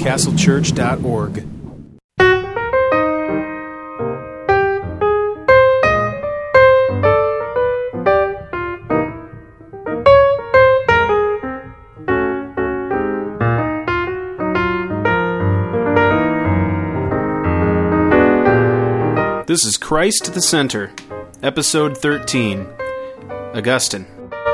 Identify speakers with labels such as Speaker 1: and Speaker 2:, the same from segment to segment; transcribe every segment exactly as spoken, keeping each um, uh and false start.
Speaker 1: castle church dot org. This is Christ at the Center, Episode thirteen, Augustine.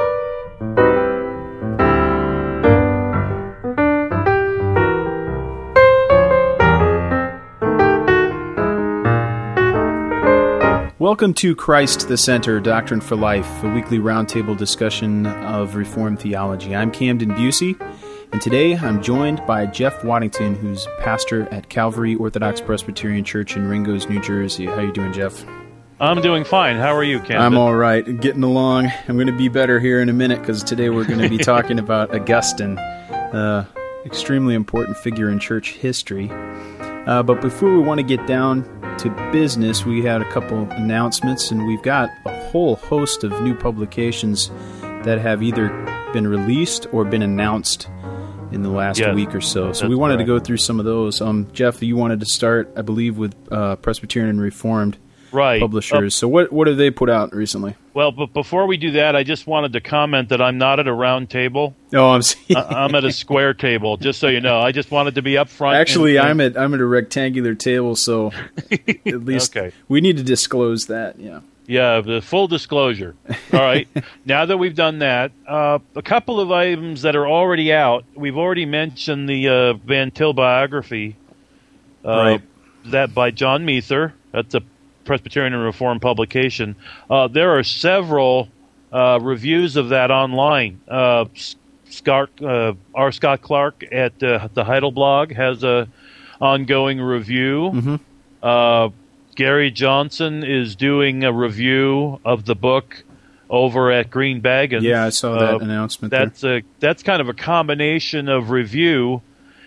Speaker 1: Welcome to Christ the Center, Doctrine for Life, a weekly roundtable discussion of Reformed theology. I'm Camden Busey, and today I'm joined by Jeff Waddington, who's pastor at Calvary Orthodox Presbyterian Church in Ringgoes, New Jersey. How you doing, Jeff?
Speaker 2: I'm doing fine. How are you, Camden?
Speaker 1: I'm all right. Getting along. I'm going to be better here in a minute because today we're going to be talking about Augustine, uh, extremely important figure in church history. Uh, but before we want to get down to business, we had a couple announcements, and we've got a whole host of new publications that have either been released or been announced in the last yes, week or so. So we wanted correct. to go through some of those. Um, Jeff, you wanted to start, I believe, with uh, Presbyterian and Reformed
Speaker 2: right.
Speaker 1: publishers. Uh, so what what have they put out recently?
Speaker 2: Well, but before we do that, I just wanted to comment that I'm not at a round table.
Speaker 1: Oh, I'm seeing.
Speaker 2: I'm at a square table, just so you know. I just wanted to be up front.
Speaker 1: Actually, and, and I'm at I'm at a rectangular table, so at least
Speaker 2: okay.
Speaker 1: we need to disclose that. Yeah.
Speaker 2: Yeah, the full disclosure. All right. Now that we've done that, uh, a couple of items that are already out. We've already mentioned the uh, Van Til biography, uh,
Speaker 1: right.
Speaker 2: that by John Meether. That's a Presbyterian and Reformed publication. Uh, there are several uh, reviews of that online. Uh, Scott, uh, R. Scott Clark at uh, the Heidel blog has a ongoing review.
Speaker 1: Mm-hmm.
Speaker 2: Uh, Gary Johnson is doing a review of the book over at Green Baggins.
Speaker 1: Yeah, I saw that
Speaker 2: uh,
Speaker 1: announcement
Speaker 2: that's
Speaker 1: there.
Speaker 2: A, that's kind of a combination of review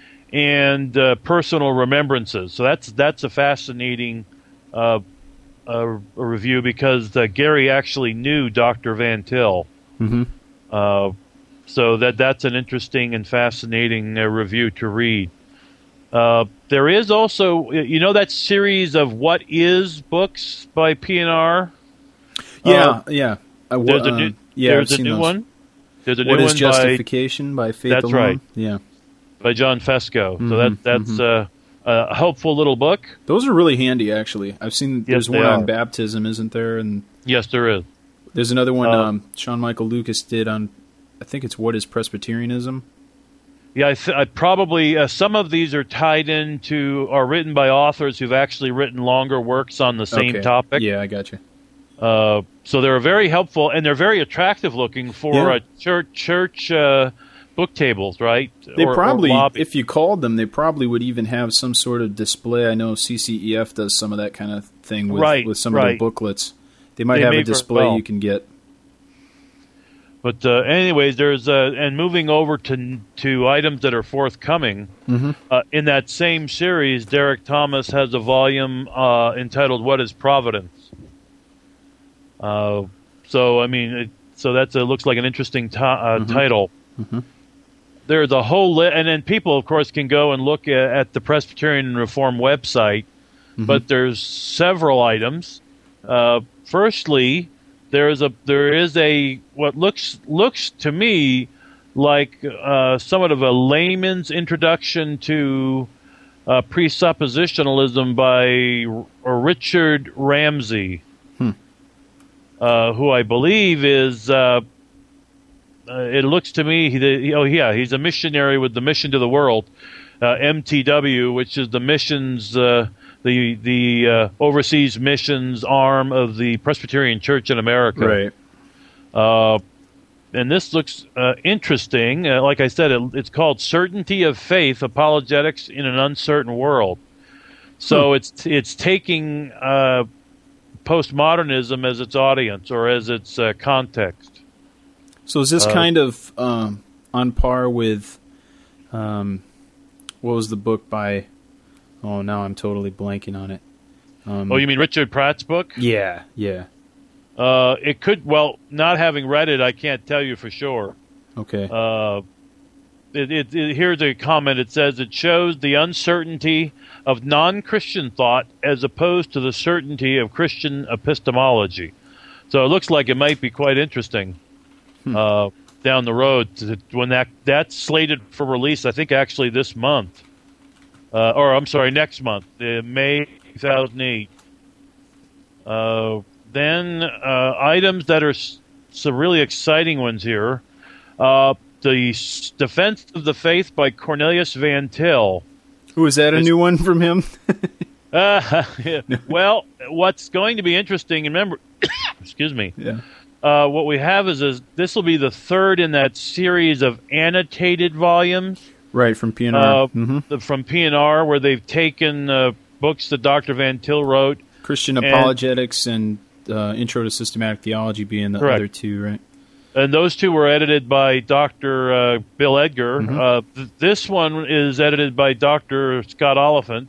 Speaker 2: and uh, personal remembrances. So that's that's a fascinating uh, uh, a review because uh, Gary actually knew Doctor Van Til.
Speaker 1: Mm-hmm.
Speaker 2: Uh, so that that's an interesting and fascinating uh, review to read. Uh, there is also, you know, that series of What Is books by P N R?
Speaker 1: Yeah,
Speaker 2: uh,
Speaker 1: yeah. Uh,
Speaker 2: there's a new,
Speaker 1: uh, yeah,
Speaker 2: there's
Speaker 1: I've
Speaker 2: a new
Speaker 1: those.
Speaker 2: one. There's a
Speaker 1: What
Speaker 2: new
Speaker 1: is
Speaker 2: one
Speaker 1: Justification by, by Faith
Speaker 2: That's
Speaker 1: Alone?
Speaker 2: right.
Speaker 1: Yeah.
Speaker 2: By John Fesco.
Speaker 1: Mm-hmm,
Speaker 2: so that that's
Speaker 1: mm-hmm.
Speaker 2: uh, a helpful little book.
Speaker 1: Those are really handy, actually. I've seen
Speaker 2: Yes,
Speaker 1: there's
Speaker 2: they
Speaker 1: one
Speaker 2: are.
Speaker 1: on baptism, isn't there? And
Speaker 2: Yes, there is.
Speaker 1: there's another one
Speaker 2: Uh,
Speaker 1: um, Sean Michael Lucas did on, I think it's What is Presbyterianism?
Speaker 2: Yeah, I, th- I probably uh, some of these are tied into are written by authors who've actually written longer works on the same
Speaker 1: okay.
Speaker 2: topic.
Speaker 1: Yeah, I got you.
Speaker 2: Uh, so they're very helpful and they're very attractive looking for
Speaker 1: Yeah.
Speaker 2: uh, church church uh, book tables, right?
Speaker 1: They
Speaker 2: Or- or
Speaker 1: probably,
Speaker 2: lobby.
Speaker 1: if you called them, they probably would even have some sort of display. I know C C E F does some of that kind of thing with,
Speaker 2: Right,
Speaker 1: with some
Speaker 2: right.
Speaker 1: of the booklets. They might
Speaker 2: They
Speaker 1: have
Speaker 2: may
Speaker 1: a
Speaker 2: very
Speaker 1: display
Speaker 2: well.
Speaker 1: you can get.
Speaker 2: But uh, anyways, there's uh, and moving over to to items that are forthcoming.
Speaker 1: Mm-hmm.
Speaker 2: Uh, in that same series, Derek Thomas has a volume uh, entitled "What Is Providence." Uh, so I mean, it, so that's a looks like an interesting to, uh,
Speaker 1: Mm-hmm.
Speaker 2: title.
Speaker 1: Mm-hmm.
Speaker 2: There's a whole li- and then people, of course, can go and look at, at the Presbyterian and Reformed website.
Speaker 1: Mm-hmm.
Speaker 2: But there's several items. Uh, firstly. There is a there is a what looks looks to me like uh, somewhat of a layman's introduction to uh, presuppositionalism by R- Richard Ramsey,
Speaker 1: Hmm.
Speaker 2: uh, who I believe is. Uh, uh, it looks to me, he, oh yeah, he's a missionary with the Mission to the World, uh, M T W, which is the missions. Uh, the the uh, overseas missions arm of the Presbyterian Church in America.
Speaker 1: Right.
Speaker 2: Uh, and this looks uh, interesting. Uh, like I said, it, it's called Certainty of Faith, Apologetics in an Uncertain World. So hmm. it's it's taking uh, postmodernism as its audience or as its uh, context.
Speaker 1: So is this
Speaker 2: Uh,
Speaker 1: kind of um, on par with, um, what was the book by... Oh, now I'm totally blanking on it. Um,
Speaker 2: oh, you mean Richard Pratt's book?
Speaker 1: Yeah, yeah.
Speaker 2: Uh, it could, well, not having read it, I can't tell you for sure.
Speaker 1: Okay.
Speaker 2: Uh, it, it, it, here's a comment. It says it shows the uncertainty of non-Christian thought as opposed to the certainty of Christian epistemology. So it looks like it might be quite interesting hmm. uh, down the road to, when that that's slated for release. I think actually this month, uh, or I'm sorry, next month, uh, May two thousand eight. Uh, then uh, items that are some really exciting ones here. Uh, the S- Defense of the Faith by Cornelius Van Til.
Speaker 1: Who is that? A new one from him?
Speaker 2: uh, yeah. Well, what's going to be interesting, remember, excuse me,
Speaker 1: yeah.
Speaker 2: uh, what we have is, is this will be the third in that series of annotated volumes.
Speaker 1: Right, from P N R.
Speaker 2: Uh,
Speaker 1: mm-hmm.
Speaker 2: From P N R, where they've taken uh, books that Doctor Van Til wrote.
Speaker 1: Christian Apologetics and, and uh, Intro to Systematic Theology being the
Speaker 2: correct.
Speaker 1: Other two, right?
Speaker 2: And those two were edited by Doctor Uh, Bill Edgar.
Speaker 1: Mm-hmm.
Speaker 2: Uh, th- this one is edited by Doctor Scott Oliphant.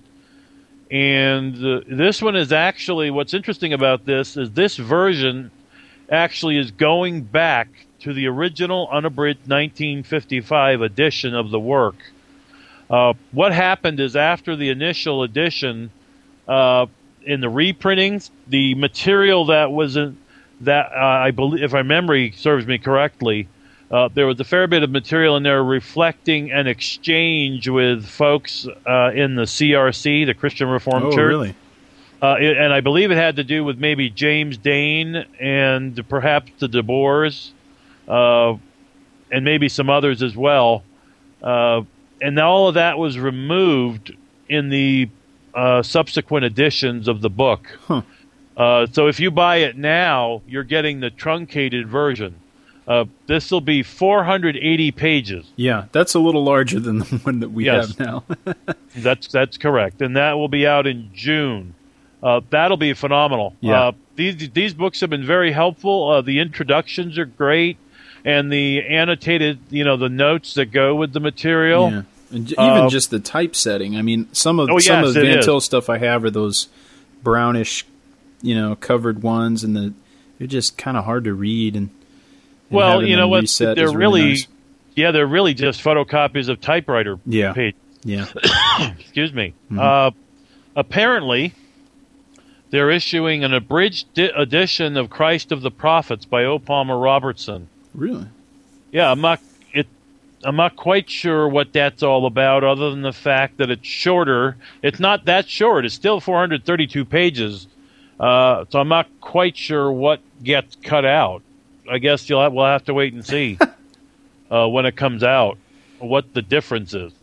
Speaker 2: And uh, this one is actually, what's interesting about this is this version actually is going back to the original unabridged nineteen fifty-five edition of the work. Uh, what happened is after the initial edition, uh, in the reprintings, the material that was in, that uh, I believe, if my memory serves me correctly, uh, there was a fair bit of material in there reflecting an exchange with folks uh, in the C R C, the Christian Reformed
Speaker 1: oh,
Speaker 2: Church.
Speaker 1: Really?
Speaker 2: Uh, it, and I believe it had to do with maybe James Dane and perhaps the De Boers, uh, and maybe some others as well. Uh, and all of that was removed in the uh, subsequent editions of the book.
Speaker 1: Huh.
Speaker 2: Uh, so if you buy it now, you're getting the truncated version. Uh, this will be four hundred eighty pages.
Speaker 1: Yeah, that's a little larger than the one that we
Speaker 2: yes.
Speaker 1: have now.
Speaker 2: that's that's correct, and that will be out in June. Uh, that'll be phenomenal.
Speaker 1: Yeah.
Speaker 2: Uh, these these books have been very helpful. Uh, the introductions are great, and the annotated, you know, the notes that go with the material.
Speaker 1: Yeah. And j- even
Speaker 2: uh,
Speaker 1: just the typesetting. I mean, some of
Speaker 2: oh,
Speaker 1: some
Speaker 2: yes,
Speaker 1: of Van
Speaker 2: is.
Speaker 1: Til stuff I have are those brownish, you know, covered ones, and the they're just kind of hard to read. And, and
Speaker 2: well, you know what?
Speaker 1: They're
Speaker 2: really,
Speaker 1: really nice.
Speaker 2: yeah, they're really just photocopies of typewriter
Speaker 1: yeah.
Speaker 2: page.
Speaker 1: Yeah.
Speaker 2: Excuse me.
Speaker 1: Mm-hmm.
Speaker 2: Uh, apparently, they're issuing an abridged di- edition of Christ of the Prophets by O. Palmer Robertson.
Speaker 1: Really?
Speaker 2: Yeah, I'm not. It. I'm not quite sure what that's all about, other than the fact that it's shorter. It's not that short. It's still four hundred thirty-two pages. Uh, so I'm not quite sure what gets cut out. I guess you'll have, we'll have to wait and see uh, when it comes out what the difference is.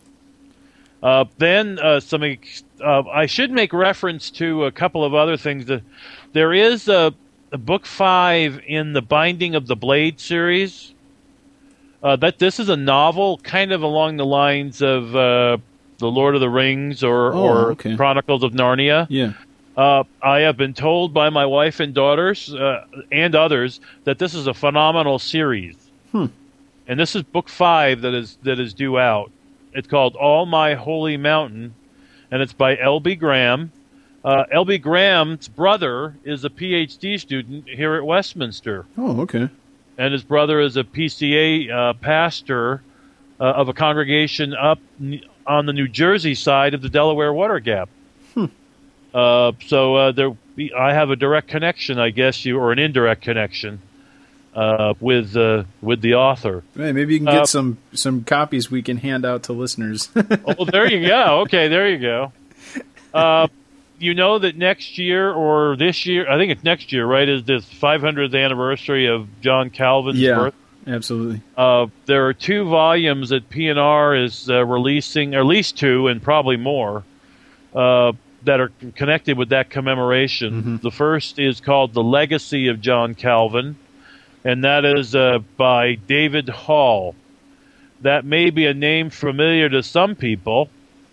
Speaker 2: Uh, then uh, some. Uh, I should make reference to a couple of other things. That there is a, a book five in the Binding of the Blade series. Uh, that this is a novel, kind of along the lines of uh, the Lord of the Rings or,
Speaker 1: oh,
Speaker 2: or
Speaker 1: okay.
Speaker 2: Chronicles of Narnia.
Speaker 1: Yeah.
Speaker 2: Uh, I have been told by my wife and daughters uh, and others that this is a phenomenal series.
Speaker 1: Hmm.
Speaker 2: And this is book five that is that is due out. It's called All My Holy Mountain, and it's by L B Graham. Uh, L B Graham's brother is a P H D student here at Westminster.
Speaker 1: Oh, okay.
Speaker 2: And his brother is a P C A uh, pastor uh, of a congregation up n- on the New Jersey side of the Delaware Water Gap.
Speaker 1: Hmm.
Speaker 2: Uh, so uh, there, I have a direct connection, I guess, you or an indirect connection uh, with uh, with the author.
Speaker 1: Right, maybe you can get
Speaker 2: uh,
Speaker 1: some some copies we can hand out to listeners.
Speaker 2: Oh, there you go. Okay, there you go. Uh, you know that next year or this year, I think it's next year, right, is this five hundredth anniversary of John Calvin's
Speaker 1: yeah,
Speaker 2: birth?
Speaker 1: Absolutely.
Speaker 2: Uh, there are two volumes that P N R is uh, releasing, or at least two and probably more, uh, that are connected with that commemoration.
Speaker 1: Mm-hmm.
Speaker 2: The first is called The Legacy of John Calvin, and that is uh, by David Hall. That may be a name familiar to some people.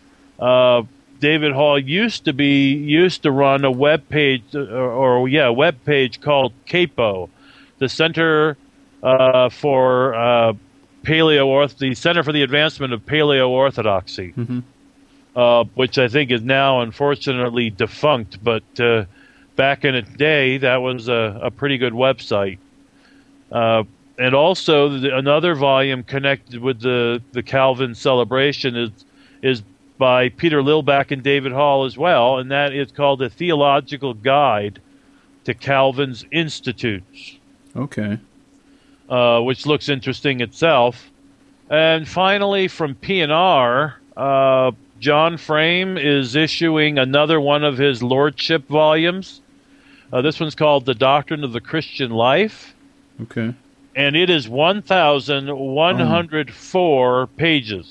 Speaker 2: Uh, David Hall used to be used to run a web page, or, or yeah, a web page called CAPO, the Center uh, for uh, Paleo the Center for the Advancement of Paleo Orthodoxy,
Speaker 1: Mm-hmm.
Speaker 2: uh, which I think is now unfortunately defunct. But uh, back in its day, that was a, a pretty good website. Uh, and also the, another volume connected with the, the Calvin celebration is is by Peter Lilback and David Hall as well, and that is called A Theological Guide to Calvin's Institutes.
Speaker 1: Okay.
Speaker 2: Uh, which looks interesting itself. And finally, from P N R, uh, John Frame is issuing another one of his Lordship volumes. Uh, this one's called The Doctrine of the Christian Life.
Speaker 1: Okay.
Speaker 2: And it is one thousand one hundred four oh. pages.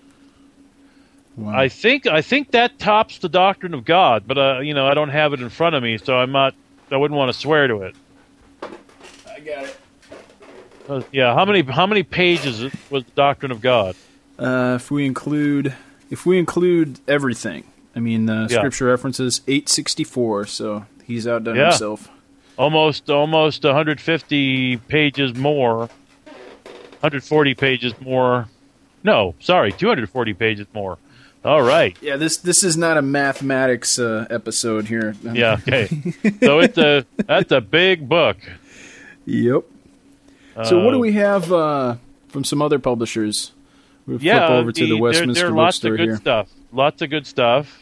Speaker 1: Wow.
Speaker 2: I think I think that tops the Doctrine of God, but uh, you know I don't have it in front of me, so I'm not. I wouldn't want to swear to it.
Speaker 1: I got it.
Speaker 2: Uh, yeah, how many how many pages was the Doctrine of God?
Speaker 1: Uh, if we include if we include everything, I mean, uh,
Speaker 2: Yeah.
Speaker 1: scripture references eight sixty-four. So he's outdone
Speaker 2: Yeah.
Speaker 1: himself.
Speaker 2: Almost almost one hundred fifty pages more. one hundred forty pages more. No, sorry, two hundred forty pages more. All right.
Speaker 1: Yeah, this this is not a mathematics uh, episode here.
Speaker 2: Yeah. Okay. So it's a that's a big book.
Speaker 1: Yep. So what do
Speaker 2: Uh,
Speaker 1: we have uh, from some other publishers? We'll
Speaker 2: Yeah,
Speaker 1: flip over to
Speaker 2: the-
Speaker 1: the
Speaker 2: there,
Speaker 1: Westminster
Speaker 2: there are lots
Speaker 1: Bookstore
Speaker 2: of good
Speaker 1: here.
Speaker 2: stuff. Lots of good stuff.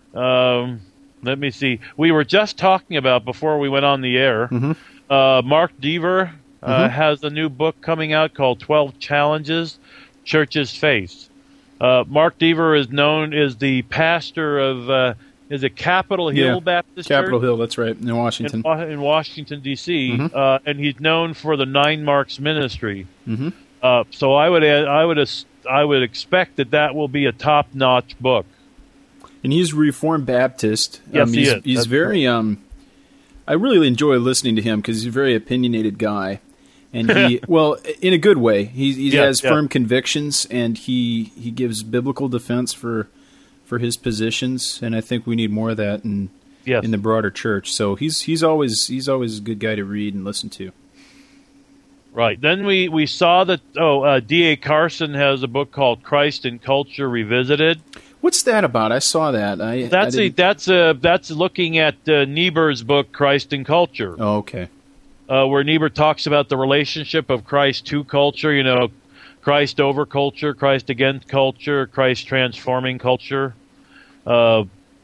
Speaker 2: Um, let me see. We were just talking about before we went on the air.
Speaker 1: Mhm.
Speaker 2: Uh, Mark Deaver uh,
Speaker 1: Mhm.
Speaker 2: has a new book coming out called twelve Challenges Churches Face. Uh, Mark Deaver is known as the pastor of uh, is it Capitol Hill
Speaker 1: Yeah,
Speaker 2: Baptist
Speaker 1: Capitol
Speaker 2: Church?
Speaker 1: Hill, that's right, in Washington.
Speaker 2: In, Wa- in Washington, D C,
Speaker 1: Mhm.
Speaker 2: uh, and he's known for the Nine Marks Ministry.
Speaker 1: Mhm.
Speaker 2: Uh, so I would add, I would as- I would expect that that will be a top-notch book.
Speaker 1: And he's Reformed Baptist.
Speaker 2: Yes,
Speaker 1: um,
Speaker 2: he
Speaker 1: he's,
Speaker 2: is.
Speaker 1: He's
Speaker 2: That's
Speaker 1: very. Um, I really enjoy listening to him because he's a very opinionated guy, and he well, in a good way. He, he
Speaker 2: Yeah,
Speaker 1: has
Speaker 2: yeah.
Speaker 1: firm convictions, and he he gives biblical defense for for his positions. And I think we need more of that in
Speaker 2: Yes.
Speaker 1: in the broader church. So he's he's always he's always a good guy to read and listen to.
Speaker 2: Right. Then we, we saw that, oh, uh, D A Carson has a book called Christ and Culture Revisited.
Speaker 1: What's that about? I saw that. I
Speaker 2: That's
Speaker 1: I
Speaker 2: a,
Speaker 1: didn't-
Speaker 2: that's a, that's looking at uh, Niebuhr's book, Christ and Culture,
Speaker 1: Oh, okay.
Speaker 2: uh, where Niebuhr talks about the relationship of Christ to culture, you know, Christ over culture, Christ against culture, Christ transforming culture. Uh,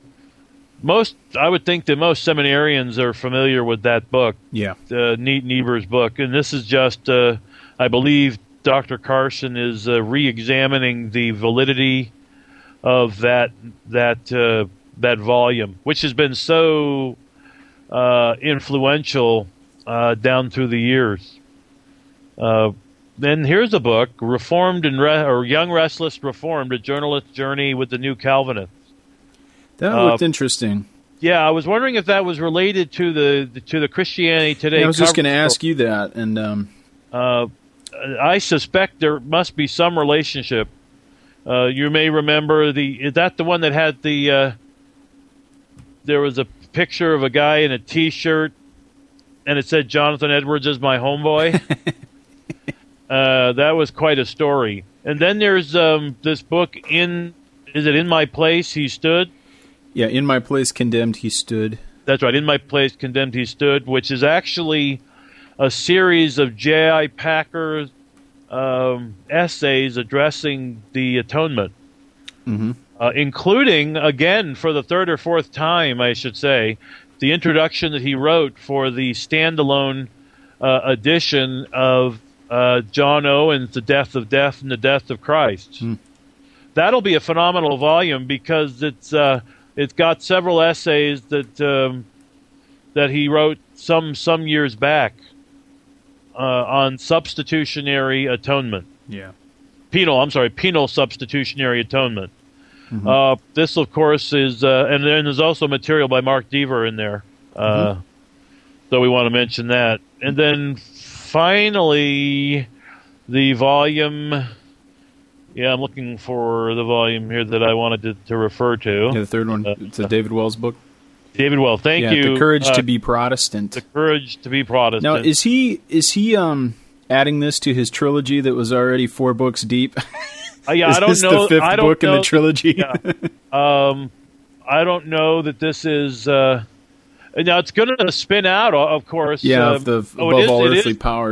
Speaker 2: most, I would think that most seminarians are familiar with that book.
Speaker 1: Yeah.
Speaker 2: uh, Nie- Niebuhr's book, and this is just, uh, I believe, Doctor Carson is uh, re-examining the validity of that that uh, that volume, which has been so uh, influential uh, down through the years. Uh, then here's a book, Reformed and Re- or Young Restless Reformed: A Journalist's Journey with the New Calvinists.
Speaker 1: That
Speaker 2: Uh,
Speaker 1: looked interesting.
Speaker 2: Yeah, I was wondering if that was related to the to the Christianity Today.
Speaker 1: Yeah, I was just going to
Speaker 2: cover-
Speaker 1: ask you that, and um,
Speaker 2: Uh, I suspect there must be some relationship. Uh, you may remember the is that the one that had the uh, there was a picture of a guy in a T-shirt, and it said Jonathan Edwards is my homeboy. uh, that was quite a story. And then there's um, this book in is it In My Place He Stood?
Speaker 1: yeah, in my place condemned he stood.
Speaker 2: That's right. In My Place, Condemned He Stood, which is actually a series of J I. Packer's um, essays addressing the atonement,
Speaker 1: Mm-hmm.
Speaker 2: uh, including, again, for the third or fourth time, I should say, the introduction that he wrote for the standalone uh, edition of uh, John Owen's The Death of Death and the Death of Christ.
Speaker 1: Hmm.
Speaker 2: That'll be a phenomenal volume because it's uh, it's got several essays that um, that he wrote some some years back uh, on substitutionary atonement.
Speaker 1: Yeah.
Speaker 2: Penal, I'm sorry, penal substitutionary atonement.
Speaker 1: Mhm.
Speaker 2: Uh, this, of course, is, uh, and then there's also material by Mark Deaver in there. Uh, So we want to mention that. And then finally, the volume. Yeah, I'm looking for the volume here that I wanted to, to refer to.
Speaker 1: Yeah, the third one.
Speaker 2: Uh,
Speaker 1: It's a David Wells book.
Speaker 2: David Well, thank
Speaker 1: yeah,
Speaker 2: you.
Speaker 1: The Courage
Speaker 2: Uh,
Speaker 1: to be Protestant.
Speaker 2: The Courage to be Protestant.
Speaker 1: Now, is he is he um adding this to his trilogy that was already four books deep?
Speaker 2: Uh, yeah,
Speaker 1: is
Speaker 2: I don't
Speaker 1: this
Speaker 2: know.
Speaker 1: the fifth
Speaker 2: I don't
Speaker 1: book in
Speaker 2: know-
Speaker 1: the trilogy?
Speaker 2: Yeah. Um, I don't know that this is. Uh, now it's going to spin out, of course.
Speaker 1: Yeah,
Speaker 2: uh,
Speaker 1: of the
Speaker 2: oh,
Speaker 1: above
Speaker 2: it is,
Speaker 1: all
Speaker 2: it
Speaker 1: earthly
Speaker 2: is-
Speaker 1: powers.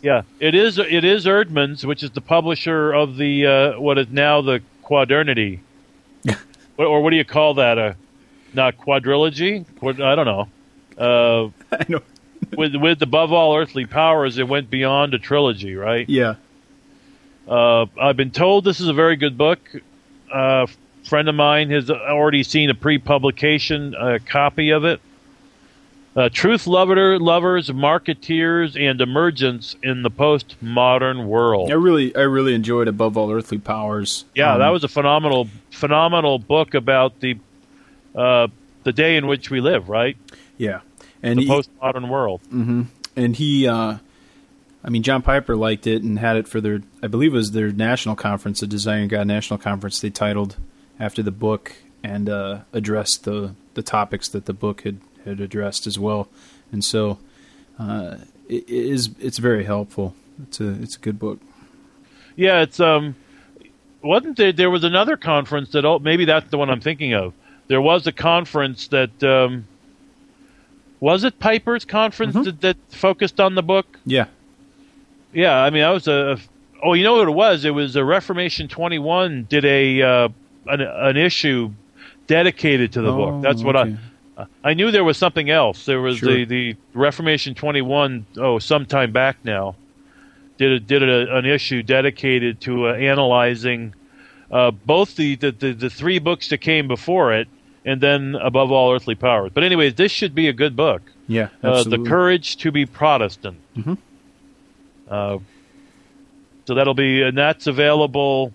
Speaker 2: Yeah, it is. It is Erdman's, which is the publisher of the uh, what is now the Quadernity, or, or what do you call that? A not quadrilogy? Quad, I don't know. Uh,
Speaker 1: I know.
Speaker 2: with with above all earthly powers, it went beyond a trilogy, right?
Speaker 1: Yeah.
Speaker 2: Uh, I've been told this is a very good book. Uh, a friend of mine has already seen a pre-publication uh, copy of it. Uh, Truth lover, Lovers, Marketeers, and Emergence in the Postmodern World.
Speaker 1: I really, I really enjoyed Above All Earthly Powers.
Speaker 2: Yeah,
Speaker 1: Um,
Speaker 2: that was a phenomenal, phenomenal book about the uh, the day in which we live, right?
Speaker 1: Yeah, and
Speaker 2: The
Speaker 1: he,
Speaker 2: postmodern world.
Speaker 1: hmm and he, uh, I mean, John Piper liked it and had it for their, I believe it was their national conference, the Design God National Conference. They titled after the book and uh, addressed the the topics that the book had. had addressed as well, and so uh, it, it is it's very helpful. It's a it's a good book.
Speaker 2: Yeah, it's um, wasn't there? There was another conference that oh, maybe that's the one I'm thinking of. There was a conference that um, was it Piper's conference
Speaker 1: Mhm.
Speaker 2: that, that focused on the book.
Speaker 1: Yeah,
Speaker 2: Yeah, I mean, I was a. Oh, you know what it was? It was a Reformation twenty-one did a uh, an, an issue dedicated to the
Speaker 1: Oh,
Speaker 2: book. That's what
Speaker 1: okay.
Speaker 2: I. I knew there was something else. There was
Speaker 1: Sure.
Speaker 2: the, the Reformation twenty-one. Oh, some time back now, did a, did a, an issue dedicated to uh, analyzing uh, both the, the, the, the three books that came before it, and then Above All Earthly Powers. But anyways, this should be a good book.
Speaker 1: yeah,
Speaker 2: Uh,
Speaker 1: absolutely.
Speaker 2: the Courage to be Protestant.
Speaker 1: Mhm.
Speaker 2: Uh, so that'll be, and that's available.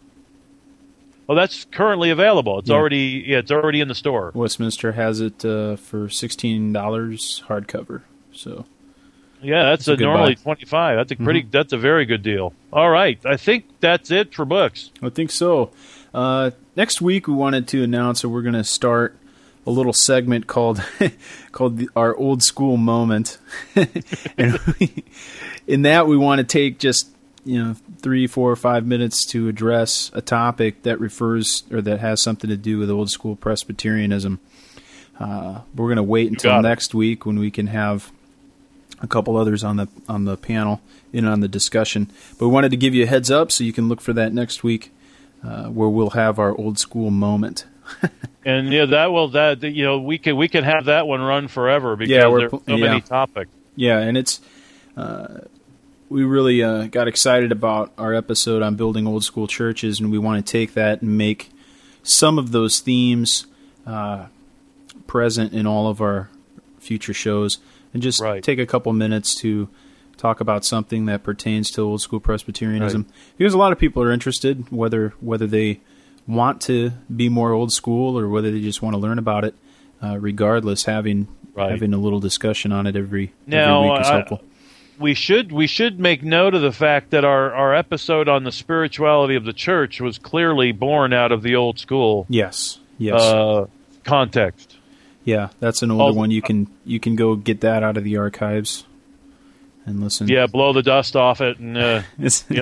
Speaker 2: Well, that's currently available. It's
Speaker 1: Yeah.
Speaker 2: already, yeah, it's already in the store.
Speaker 1: Westminster has it uh, for sixteen dollars hardcover. So
Speaker 2: Yeah, that's
Speaker 1: That's a
Speaker 2: a
Speaker 1: good
Speaker 2: normally
Speaker 1: buy.
Speaker 2: twenty-five. That's a pretty. That's a very good deal. All right, I think that's it for books.
Speaker 1: I think so. Uh, next week we wanted to announce that we're going to start a little segment called called the, our old school moment, and we, in that we want to take just you know three, four, or five minutes to address a topic that refers or that has something to do with old school Presbyterianism. Uh, we're going to wait until
Speaker 2: got it.
Speaker 1: next week when we can have a couple others on the on the panel in on the discussion. But we wanted to give you a heads up so you can look for that next week, uh, where we'll have our old school moment.
Speaker 2: And yeah, that will that you know we can we can have that one run forever because
Speaker 1: Yeah, we're
Speaker 2: there's
Speaker 1: pl-
Speaker 2: so
Speaker 1: yeah.
Speaker 2: many topics.
Speaker 1: Yeah, and it's uh, we really uh, got excited about our episode on building old school churches, and we want to take that and make some of those themes uh, present in all of our future shows, and just
Speaker 2: Right.
Speaker 1: take a couple minutes to talk about something that pertains to old school Presbyterianism, because a lot of people are interested, whether whether they want to be more old school or whether they just want to learn about it. Uh, regardless, having
Speaker 2: Right.
Speaker 1: having a little discussion on it every,
Speaker 2: Now,
Speaker 1: every week is
Speaker 2: I-
Speaker 1: helpful.
Speaker 2: We should we should make note of the fact that our, our episode on the spirituality of the church was clearly born out of the old school
Speaker 1: Yes, yes,
Speaker 2: uh, context.
Speaker 1: yeah. That's an older
Speaker 2: all-
Speaker 1: one. You can you can go get that out of the archives and listen.
Speaker 2: Yeah, blow the dust off it, and uh,
Speaker 1: It's
Speaker 2: yeah.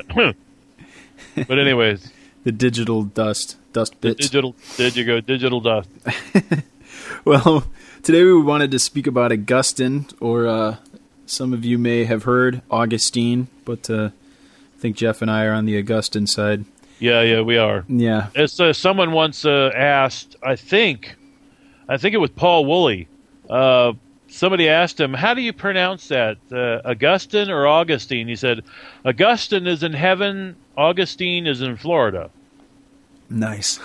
Speaker 2: But anyways,
Speaker 1: the digital dust dust bits.
Speaker 2: digital did you go digital dust?
Speaker 1: Well, today we wanted to speak about Augustine, or uh, some of you may have heard Augustine, but uh, I think Jeff and I are on the Augustine side.
Speaker 2: Yeah, yeah, we are.
Speaker 1: Yeah,
Speaker 2: It's uh, someone once uh, asked. I think, I think it was Paul Woolley. Uh, somebody asked him, "How do you pronounce that, uh, Augustine or Augustine?" He said, "Augustine is in heaven. Augustine is in Florida."
Speaker 1: nice.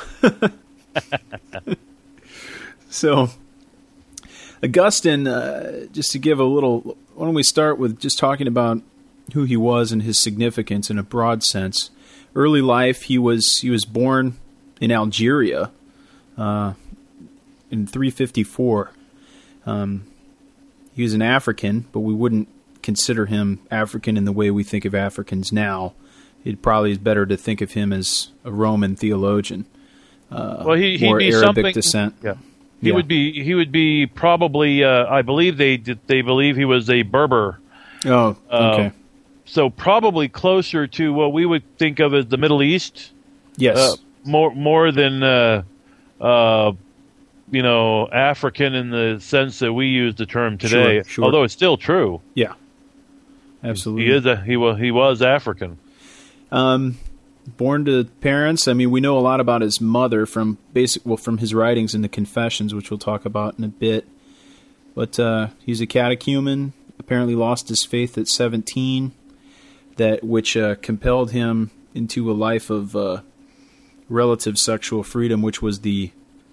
Speaker 1: So, Augustine, uh, just to give a little, why don't we start with just talking about who he was and his significance in a broad sense. Early life, he was he was born in Algeria uh, in three fifty-four. Um, he was an African, but we wouldn't consider him African in the way we think of Africans now. It probably is better to think of him as a Roman theologian. Uh,
Speaker 2: Well, he he'd
Speaker 1: more
Speaker 2: be
Speaker 1: Arabic
Speaker 2: something.
Speaker 1: descent.
Speaker 2: Yeah, he
Speaker 1: Yeah.
Speaker 2: would be. He would be probably. Uh, I believe they did- they believe he was a Berber.
Speaker 1: Oh, okay.
Speaker 2: Uh, So probably closer to what we would think of as the Middle East.
Speaker 1: Yes.
Speaker 2: Uh, more more than uh, uh, you know African in the sense that we use the term today.
Speaker 1: Sure, sure.
Speaker 2: Although it's still true.
Speaker 1: yeah. absolutely.
Speaker 2: He is a, he was he was African.
Speaker 1: Um, born to parents. I mean, we know a lot about his mother from basic well from his writings in the Confessions, which we'll talk about in a bit. But uh, he's a catechumen. Apparently, lost his faith at seventeen. That which uh, compelled him into a life of uh, relative sexual freedom, which was the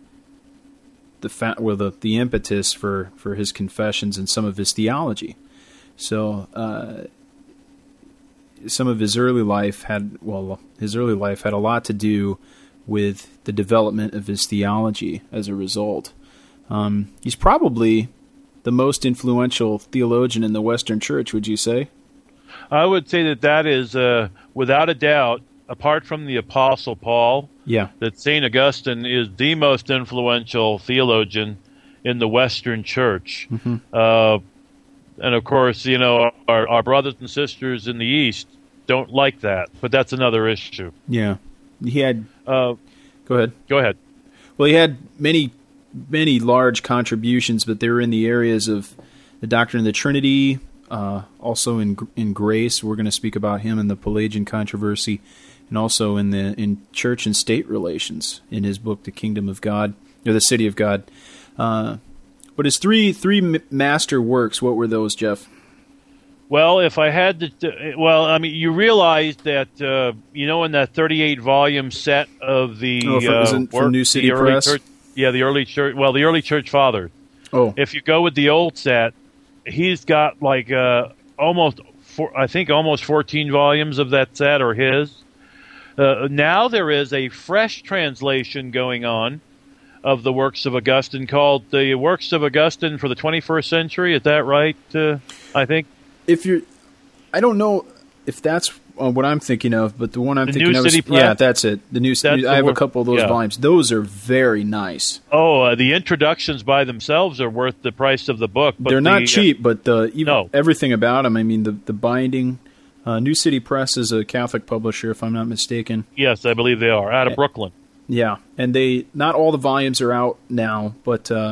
Speaker 1: the fa- well, the, the impetus for, for his confessions and some of his theology. So, uh, some of his early life had well, his early life had a lot to do with the development of his theology. As a result, um, he's probably the most influential theologian in the Western Church. Would you say?
Speaker 2: I would say that that is, uh, without a doubt, apart from the Apostle Paul,
Speaker 1: yeah,
Speaker 2: that Saint Augustine is the most influential theologian in the Western Church.
Speaker 1: Mm-hmm.
Speaker 2: Uh, and of course, you know, our, our brothers and sisters in the East don't like that, but that's another issue.
Speaker 1: Yeah, he had.
Speaker 2: Uh,
Speaker 1: go ahead.
Speaker 2: Go ahead.
Speaker 1: Well, he had many, many large contributions, but they were in the areas of the doctrine of the Trinity. Uh, also in in grace, we're going to speak about him in the Pelagian controversy, and also in the in church and state relations in his book, The Kingdom of God, or The City of God. Uh, but his three three master works, what were those, Jeff?
Speaker 2: Well, if I had to, well, I mean, you realize that uh, you know in that thirty-eight volume set of the
Speaker 1: oh, from,
Speaker 2: uh,
Speaker 1: is it from
Speaker 2: work,
Speaker 1: New City
Speaker 2: the early
Speaker 1: Press,
Speaker 2: church, yeah, the early church, well, the early church fathers.
Speaker 1: Oh,
Speaker 2: if you go with the old set, he's got like uh, almost, four, I think, almost fourteen volumes of that set are his. Uh, now there is a fresh translation going on of the works of Augustine called the Works of Augustine for the twenty-first century. Is that right? Uh, I think.
Speaker 1: If you're, I don't know if that's uh, what I'm thinking of, but the one I'm
Speaker 2: the
Speaker 1: thinking
Speaker 2: New
Speaker 1: of
Speaker 2: City
Speaker 1: is,
Speaker 2: Press?
Speaker 1: yeah, that's it. The new.
Speaker 2: That's
Speaker 1: I have
Speaker 2: the
Speaker 1: a couple of those
Speaker 2: yeah.
Speaker 1: volumes. Those are very nice.
Speaker 2: Oh, uh, the introductions by themselves are worth the price of the book. But
Speaker 1: They're not
Speaker 2: the,
Speaker 1: cheap, but the even
Speaker 2: no.
Speaker 1: everything about them. I mean, the the binding. Uh, New City Press is a Catholic publisher, if I'm not mistaken.
Speaker 2: Yes, I believe they are out of Brooklyn.
Speaker 1: Yeah, and they not all the volumes are out now, but uh,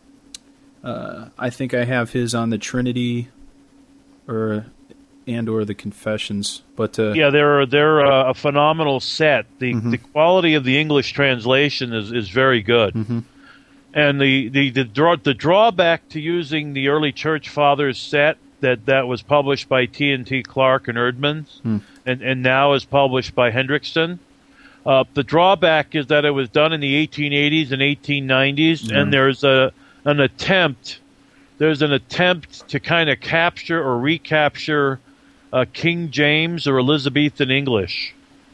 Speaker 1: uh, I think I have his on the Trinity, or and or the Confessions. But uh,
Speaker 2: yeah, they're they're uh, a phenomenal set. The
Speaker 1: mm-hmm.
Speaker 2: the quality of the English translation is, is very good,
Speaker 1: mm-hmm.
Speaker 2: and the the the, draw, the drawback to using the early Church Fathers set that that was published by T and T Clark and Erdman's,
Speaker 1: mm.
Speaker 2: and and now is published by Hendrickson. Uh, the drawback is that it was done in the eighteen eighties and eighteen nineties,
Speaker 1: yeah.
Speaker 2: and there's a an attempt, there's an attempt to kind of capture or recapture uh, King James or Elizabethan English,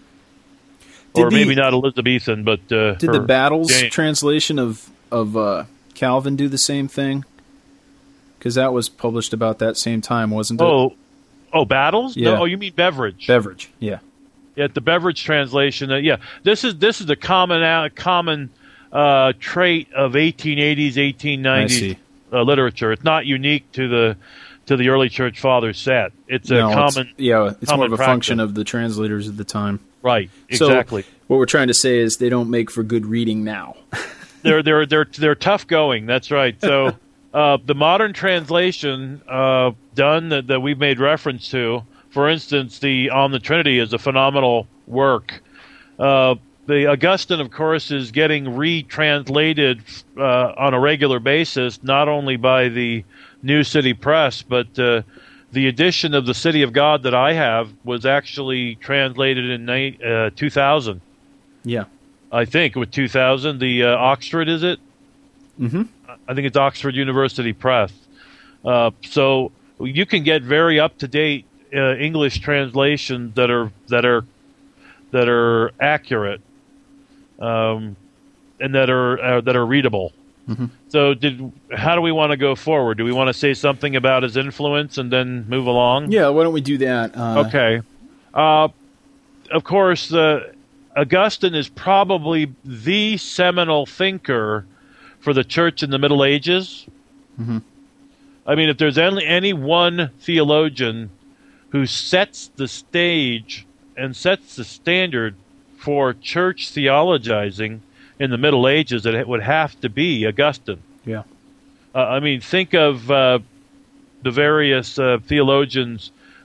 Speaker 1: did
Speaker 2: or
Speaker 1: the,
Speaker 2: maybe not Elizabethan, but uh,
Speaker 1: did the Battles
Speaker 2: James.
Speaker 1: translation of of uh, Calvin do the same thing? Because that was published about that same time, wasn't it?
Speaker 2: Oh, oh, Battles?
Speaker 1: Yeah.
Speaker 2: No, oh, you mean Beveridge?
Speaker 1: Beveridge, yeah.
Speaker 2: Yeah, the Beveridge translation. Uh, yeah, this is this is the common uh, common uh, trait of eighteen eighties, eighteen nineties uh, literature. It's not unique to the to the early Church Fathers set. It's a
Speaker 1: no,
Speaker 2: common.
Speaker 1: It's, yeah, it's more of a
Speaker 2: practice.
Speaker 1: function of the translators at the time.
Speaker 2: Right. Exactly.
Speaker 1: So what we're trying to say is they don't make for good reading now.
Speaker 2: they're they're they're they're tough going. That's right. So uh, the modern translation uh, done that, that we've made reference to. For instance, the On the Trinity is a phenomenal work. Uh, the Augustine, of course, is getting retranslated uh, on a regular basis, not only by the New City Press, but uh, the edition of the City of God that I have was actually translated in uh, two thousand.
Speaker 1: Yeah.
Speaker 2: I think with two thousand. The uh, Oxford, is it?
Speaker 1: Mm-hmm.
Speaker 2: I think it's Oxford University Press. Uh, so you can get very up-to-date Uh, English translations that are that are that are accurate, um, and that are uh, that are readable.
Speaker 1: Mm-hmm.
Speaker 2: So, did how do we want to go forward? Do we want to say something about his influence and then move along?
Speaker 1: Yeah, why don't we do that? Uh,
Speaker 2: Okay. Uh, of course, uh, Augustine is probably the seminal thinker for the Church in the Middle Ages.
Speaker 1: Mm-hmm.
Speaker 2: I mean, if there's any any one theologian who sets the stage and sets the standard for church theologizing in the Middle Ages, it would have to be Augustine.
Speaker 1: Yeah.
Speaker 2: Uh, I mean, think of uh, the various uh, theologians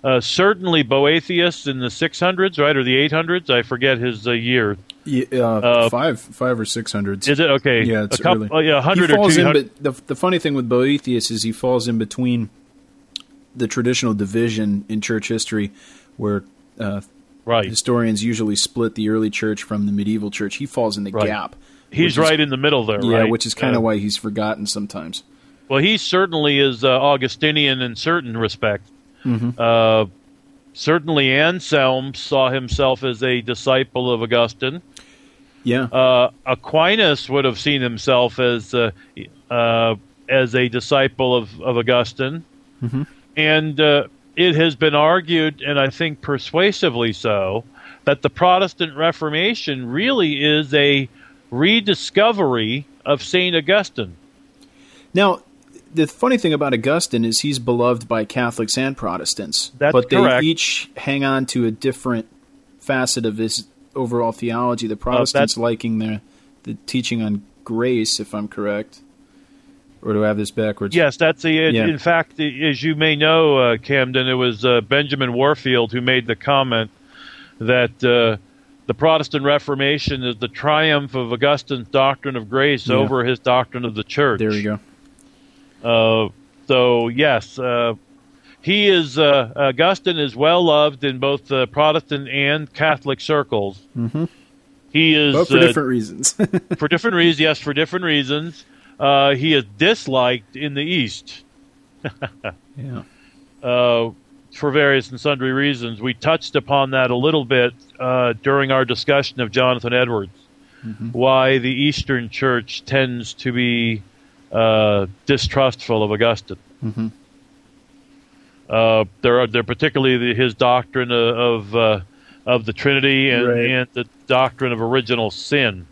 Speaker 2: Uh, certainly Boethius in the six hundreds, right, or the eight hundreds. I forget his uh, year.
Speaker 1: Yeah, uh, uh, five, five or six hundreds.
Speaker 2: Is it okay?
Speaker 1: Yeah, it's
Speaker 2: a couple,
Speaker 1: early.
Speaker 2: Oh, yeah, hundred
Speaker 1: he
Speaker 2: or
Speaker 1: falls
Speaker 2: two
Speaker 1: in,
Speaker 2: hundred.
Speaker 1: but the the funny thing with Boethius is he falls in between the traditional division in church history, where uh,
Speaker 2: right.
Speaker 1: historians usually split the early church from the medieval church. He falls in the
Speaker 2: right.
Speaker 1: gap.
Speaker 2: He's right is, in the middle there,
Speaker 1: yeah,
Speaker 2: right?
Speaker 1: which is kind of
Speaker 2: yeah.
Speaker 1: why he's forgotten sometimes.
Speaker 2: Well, he certainly is uh, Augustinian in certain respects.
Speaker 1: Mm-hmm.
Speaker 2: Uh, certainly Anselm saw himself as a disciple of Augustine.
Speaker 1: Yeah.
Speaker 2: Uh, Aquinas would have seen himself as uh, uh, as a disciple of, of Augustine.
Speaker 1: Mm-hmm.
Speaker 2: And uh, it has been argued, and I think persuasively so, that the Protestant Reformation really is a rediscovery of Saint Augustine.
Speaker 1: Now, the funny thing about Augustine is he's beloved by Catholics and Protestants.
Speaker 2: That's
Speaker 1: but they
Speaker 2: correct.
Speaker 1: each hang on to a different facet of his overall theology. The Protestants
Speaker 2: uh,
Speaker 1: liking the, the teaching on grace, if I'm correct. Or do I have this backwards?
Speaker 2: Yes, that's a,
Speaker 1: yeah.
Speaker 2: in fact, as you may know, uh, Camden, it was uh, Benjamin Warfield who made the comment that uh, the Protestant Reformation is the triumph of Augustine's doctrine of grace
Speaker 1: yeah.
Speaker 2: over his doctrine of the church.
Speaker 1: There we go.
Speaker 2: Uh, so, yes, uh, he is, uh, Augustine is well loved in both uh, Protestant and Catholic circles.
Speaker 1: Mm-hmm.
Speaker 2: He is,
Speaker 1: but for
Speaker 2: uh,
Speaker 1: different reasons.
Speaker 2: for different reasons, yes, for different reasons. Uh, he is disliked in the East.
Speaker 1: yeah.
Speaker 2: Uh, for various and sundry reasons. We touched upon that a little bit uh, during our discussion of Jonathan Edwards, mm-hmm. why the Eastern Church tends to be uh, distrustful of Augustine.
Speaker 1: Mm-hmm.
Speaker 2: Uh, there are, there particularly the, his doctrine of of, uh, of the Trinity and,
Speaker 1: right.
Speaker 2: and the doctrine of original sin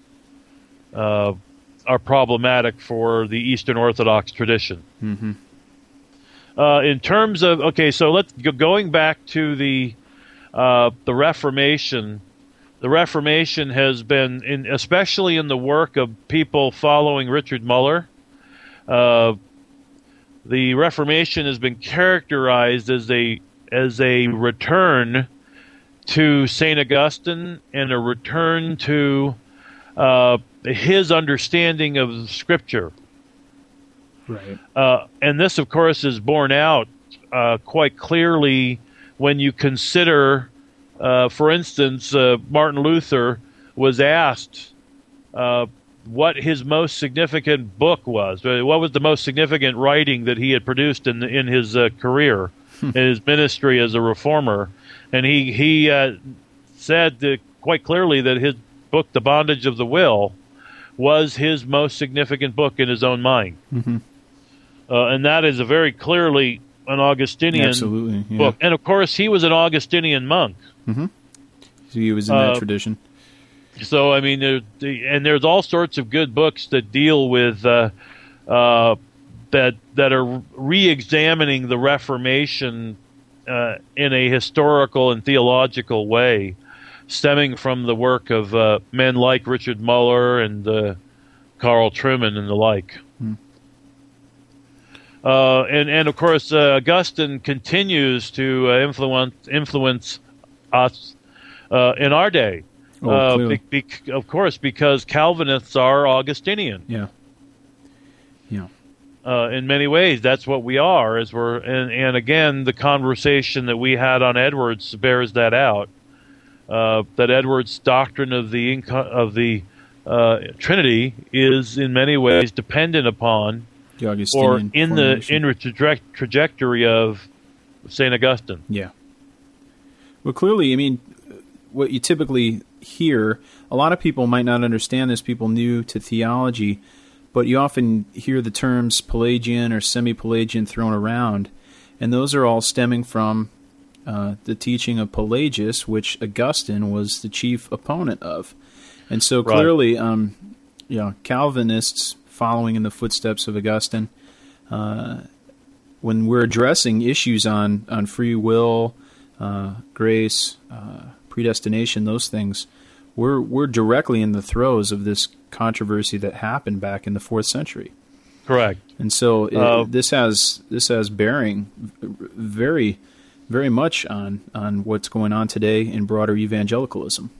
Speaker 2: uh, are problematic for the Eastern Orthodox tradition.
Speaker 1: Mm-hmm.
Speaker 2: Uh, in terms of okay, so let's go, going back to the uh, the Reformation. The Reformation has been, in, especially in the work of people following Richard Muller, uh, the Reformation has been characterized as a as a return to Saint Augustine and a return to uh, his understanding of Scripture.
Speaker 1: Right.
Speaker 2: Uh, and this, of course, is borne out uh, quite clearly when you consider, uh, for instance, uh, Martin Luther was asked uh, what his most significant book was. What was the most significant writing that he had produced in in his uh, career, in his ministry as a reformer? And he he uh, said uh, quite clearly that his book, The Bondage of the Will, was his most significant book in his own mind.
Speaker 1: Mm-hmm.
Speaker 2: Uh, and that is a very clearly an Augustinian
Speaker 1: Absolutely, yeah.
Speaker 2: book. And, of course, he was an Augustinian monk.
Speaker 1: Mm-hmm. So he was in
Speaker 2: uh,
Speaker 1: that tradition.
Speaker 2: So, I mean, there, and there's all sorts of good books that deal with, uh, uh, that that are re-examining the Reformation uh, in a historical and theological way, stemming from the work of uh, men like Richard Muller and uh, Carl Trueman and the like.
Speaker 1: Mm.
Speaker 2: Uh, and, and of course, uh, Augustine continues to uh, influence influence us uh, in our day.
Speaker 1: Oh,
Speaker 2: uh,
Speaker 1: clearly.
Speaker 2: be, be, of course, because Calvinists are Augustinian.
Speaker 1: Yeah. Yeah.
Speaker 2: Uh, in many ways, that's what we are. As we're, and, and again, the conversation that we had on Edwards bears that out. Uh, that Edwards' doctrine of the inco- of the uh, Trinity is in many ways dependent upon,
Speaker 1: The Augustinian
Speaker 2: or in the
Speaker 1: formation.
Speaker 2: in the traje- trajectory of Saint Augustine.
Speaker 1: Yeah. Well, clearly, I mean, what you typically hear, a lot of people might not understand this, people new to theology, but you often hear the terms Pelagian or semi-Pelagian thrown around, and those are all stemming from uh, the teaching of Pelagius, which Augustine was the chief opponent of. And so
Speaker 2: Right.
Speaker 1: clearly, um, you know, Calvinists following in the footsteps of Augustine, uh, when we're addressing issues on, on free will, uh, grace, uh, predestination, those things, we're we're directly in the throes of this controversy that happened back in the fourth century.
Speaker 2: Correct.
Speaker 1: And so it,
Speaker 2: Uh,
Speaker 1: this has this has bearing very very much on on what's going on today in broader evangelicalism.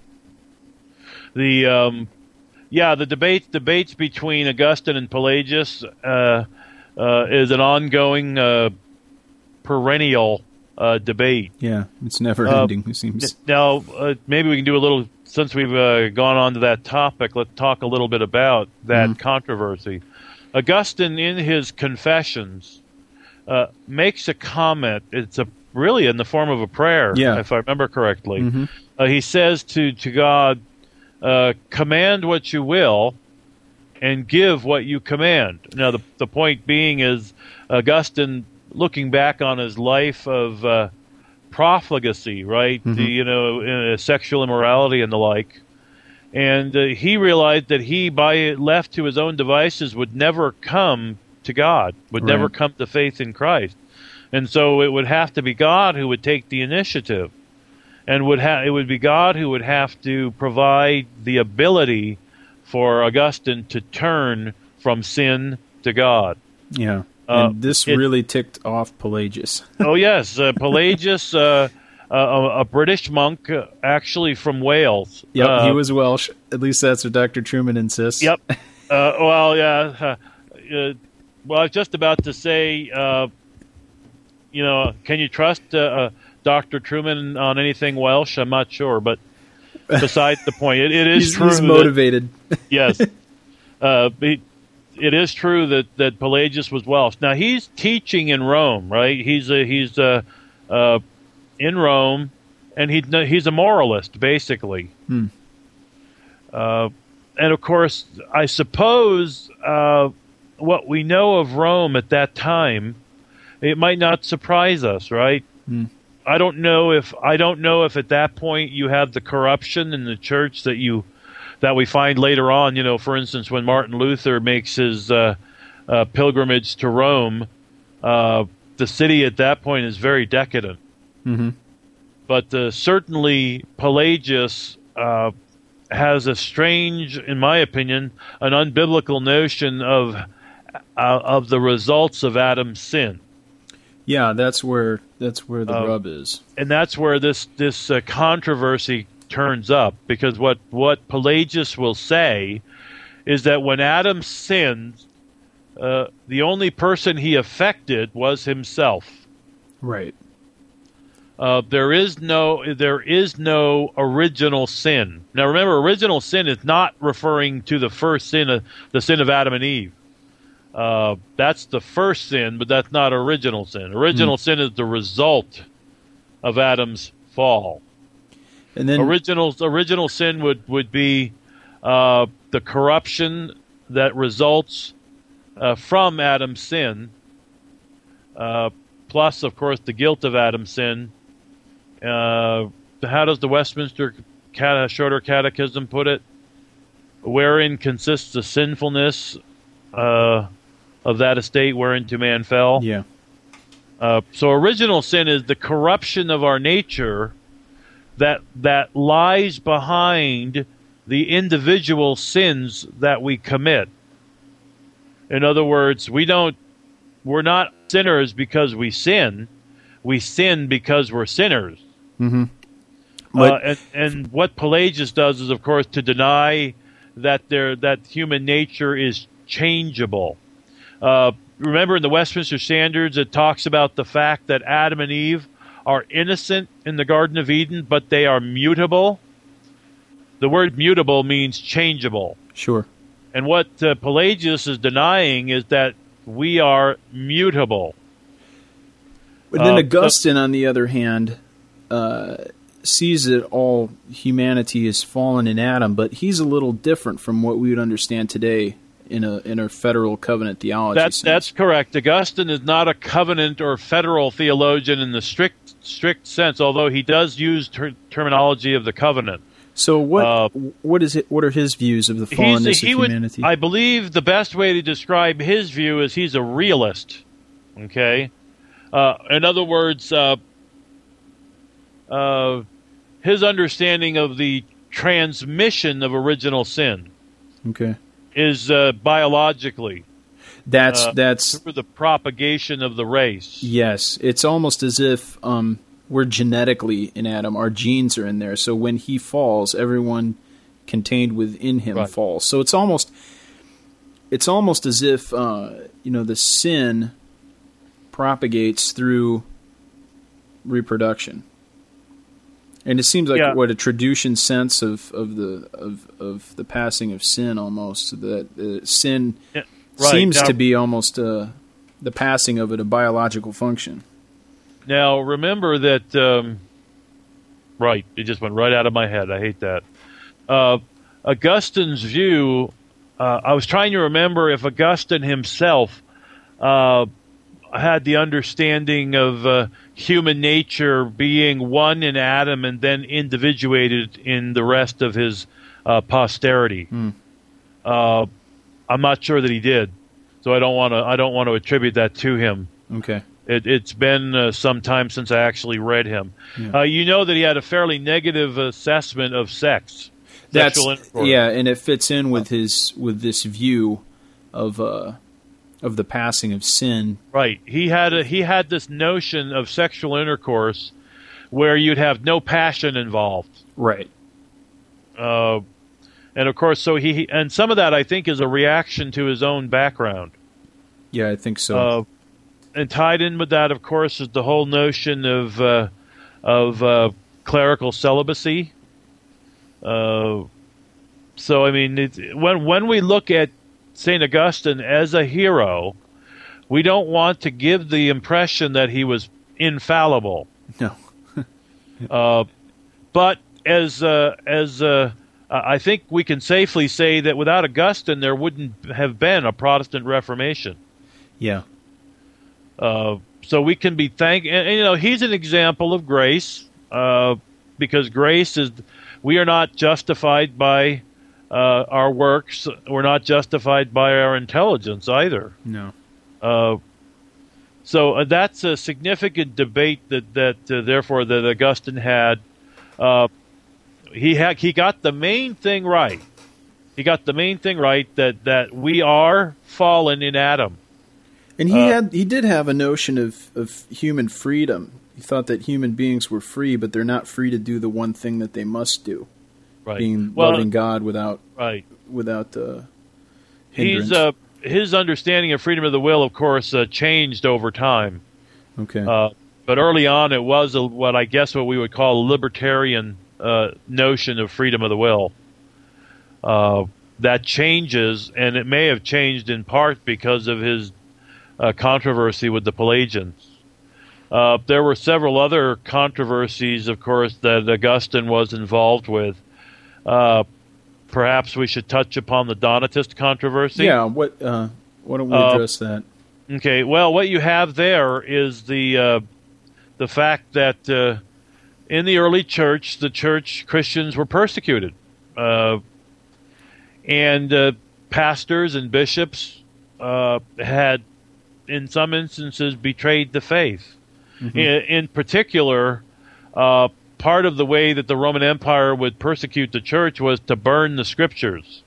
Speaker 2: The um, yeah, the debate debates between Augustine and Pelagius uh, uh, is an ongoing, uh, perennial uh, debate.
Speaker 1: Yeah, it's never ending. Uh, it seems.
Speaker 2: Now, uh, maybe we can do a little. Since we've uh, gone on to that topic, let's talk a little bit about that mm-hmm. controversy. Augustine, in his Confessions, uh, makes a comment. It's a really in the form of a prayer,
Speaker 1: yeah.
Speaker 2: if I remember correctly.
Speaker 1: Mm-hmm.
Speaker 2: Uh, he says to, to God, uh, command what you will and give what you command. Now, the, the point being is Augustine, looking back on his life of uh, profligacy, right?
Speaker 1: Mm-hmm.
Speaker 2: The, you know, uh, sexual immorality and the like. And uh, he realized that he, by left to his own devices, would never come to God, would
Speaker 1: right.
Speaker 2: never come to faith in Christ. And so it would have to be God who would take the initiative. And would ha- it would be God who would have to provide the ability for Augustine to turn from sin to God.
Speaker 1: Yeah.
Speaker 2: Uh,
Speaker 1: and this
Speaker 2: it,
Speaker 1: really ticked off Pelagius.
Speaker 2: oh, yes. Uh, Pelagius, uh, uh, a, a British monk, uh, actually from Wales.
Speaker 1: Yep,
Speaker 2: uh,
Speaker 1: he was Welsh. At least that's what Doctor Truman insists.
Speaker 2: Yep. Uh, well, yeah. Uh, uh, well, I was just about to say, uh, you know, can you trust uh, uh, Doctor Truman on anything Welsh? I'm not sure, but besides the point, it, it is
Speaker 1: he's,
Speaker 2: true.
Speaker 1: He's motivated.
Speaker 2: That, yes. Uh, he, It is true that, that Pelagius was Welsh. Now he's teaching in Rome, right? He's a, he's a, uh, in Rome, and he he's a moralist basically.
Speaker 1: Hmm.
Speaker 2: Uh, and of course, I suppose uh, what we know of Rome at that time, it might not surprise us, right?
Speaker 1: Hmm.
Speaker 2: I don't know if I don't know if at that point you had the corruption in the church that you. that we find later on, you know, for instance, when Martin Luther makes his uh, uh, pilgrimage to Rome, uh, the city at that point is very decadent.
Speaker 1: Mm-hmm.
Speaker 2: But uh, certainly Pelagius uh, has a strange, in my opinion, an unbiblical notion of uh, of the results of Adam's sin.
Speaker 1: Yeah, that's where that's where the
Speaker 2: uh,
Speaker 1: rub is,
Speaker 2: and that's where this this uh, controversy turns up, because what, what Pelagius will say is that when Adam sinned, uh, the only person he affected was himself.
Speaker 1: Right.
Speaker 2: Uh, there is no there is no original sin. Now remember, original sin is not referring to the first sin, of, the sin of Adam and Eve. Uh, that's the first sin, but that's not original sin. Original mm. sin is the result of Adam's fall.
Speaker 1: And then
Speaker 2: original original sin would would be uh, the corruption that results uh, from Adam's sin, uh, plus, of course, the guilt of Adam's sin. Uh, how does the Westminster Cat- Shorter Catechism put it? Wherein consists the sinfulness uh, of that estate whereinto man fell.
Speaker 1: Yeah.
Speaker 2: Uh, so original sin is the corruption of our nature that that lies behind the individual sins that we commit. In other words, we don't we're not sinners because we sin. We sin because we're sinners.
Speaker 1: Mm-hmm.
Speaker 2: Uh, and, and what Pelagius does is, of course, to deny that there that human nature is changeable. Uh, remember, in the Westminster Standards, it talks about the fact that Adam and Eve are innocent in the Garden of Eden, but they are mutable. The word mutable means changeable.
Speaker 1: Sure.
Speaker 2: And what uh, Pelagius is denying is that we are mutable.
Speaker 1: But then
Speaker 2: uh,
Speaker 1: Augustine, on the other hand, uh, sees that all humanity is fallen in Adam, but he's a little different from what we would understand today in a in a federal covenant theology
Speaker 2: That's
Speaker 1: sense.
Speaker 2: That's correct. Augustine is not a covenant or federal theologian in the strict strict sense, although he does use ter- terminology of the covenant.
Speaker 1: So what
Speaker 2: uh,
Speaker 1: what is it? What are his views of the fallenness
Speaker 2: he
Speaker 1: of
Speaker 2: would,
Speaker 1: humanity?
Speaker 2: I believe the best way to describe his view is he's a realist. Okay, uh, in other words, uh, uh, his understanding of the transmission of original sin
Speaker 1: okay.
Speaker 2: is uh, biologically.
Speaker 1: That's
Speaker 2: uh,
Speaker 1: that's
Speaker 2: through the propagation of the race.
Speaker 1: Yes, it's almost as if um, we're genetically in Adam. Our genes are in there. So when he falls, everyone contained within him
Speaker 2: right.
Speaker 1: falls. So it's almost it's almost as if uh, you know the sin propagates through reproduction. And it seems like
Speaker 2: yeah.
Speaker 1: what a traducian sense of, of the of of the passing of sin, almost that uh, sin
Speaker 2: yeah. right.
Speaker 1: seems
Speaker 2: now,
Speaker 1: to be almost uh, the passing of it, a biological function.
Speaker 2: Now remember that. Um, right, it just went right out of my head. I hate that. Uh, Augustine's view. Uh, I was trying to remember if Augustine himself uh, had the understanding of uh, human nature being one in Adam and then individuated in the rest of his uh, posterity. Mm. Uh, I'm not sure that he did, so I don't want to. I don't want to attribute that to him.
Speaker 1: Okay,
Speaker 2: it, it's been uh, some time since I actually read him.
Speaker 1: Yeah.
Speaker 2: Uh, you know that he had a fairly negative assessment of sex.
Speaker 1: That's yeah, and it fits in with his with this view of. Uh, Of the passing of sin,
Speaker 2: right? He had a, he had this notion of sexual intercourse where you'd have no passion involved,
Speaker 1: right?
Speaker 2: Uh, and of course, so he and some of that I think is a reaction to his own background.
Speaker 1: Yeah, I think so.
Speaker 2: Uh, and tied in with that, of course, is the whole notion of uh, of uh, clerical celibacy. Uh, so I mean, it's, when when we look at Saint Augustine as a hero, we don't want to give the impression that he was infallible.
Speaker 1: No.
Speaker 2: uh, but as uh, as uh, I think we can safely say that without Augustine, there wouldn't have been a Protestant Reformation.
Speaker 1: Yeah.
Speaker 2: Uh, so we can be thank, and, and you know, he's an example of grace, uh, because grace is, we are not justified by uh, our works. We're not justified by our intelligence either.
Speaker 1: No.
Speaker 2: Uh, so uh, that's a significant debate that that uh, therefore that Augustine had. Uh, he had he got the main thing right. He got the main thing right that, that we are fallen in Adam.
Speaker 1: And he
Speaker 2: uh,
Speaker 1: had he did have a notion of, of human freedom. He thought that human beings were free, but they're not free to do the one thing that they must do,
Speaker 2: right.
Speaker 1: being
Speaker 2: well,
Speaker 1: loving God without
Speaker 2: right.
Speaker 1: without uh, hindrance.
Speaker 2: He's uh, his understanding of freedom of the will, of course, uh, changed over time.
Speaker 1: Okay,
Speaker 2: uh, but early on, it was a, what I guess what we would call a libertarian uh, notion of freedom of the will. Uh, that changes, and it may have changed in part because of his uh, controversy with the Pelagians. Uh, there were several other controversies, of course, that Augustine was involved with. Uh, perhaps we should touch upon the Donatist controversy.
Speaker 1: Yeah, what? Uh, why don't we
Speaker 2: Uh,
Speaker 1: address that?
Speaker 2: Okay, well, what you have there is the uh, the fact that uh, in the early church, the church Christians were persecuted. Uh, And uh, pastors and bishops uh, had, in some instances, betrayed the faith. Mm-hmm. In, in particular, uh, part of the way that the Roman Empire would persecute the church was to burn the scriptures.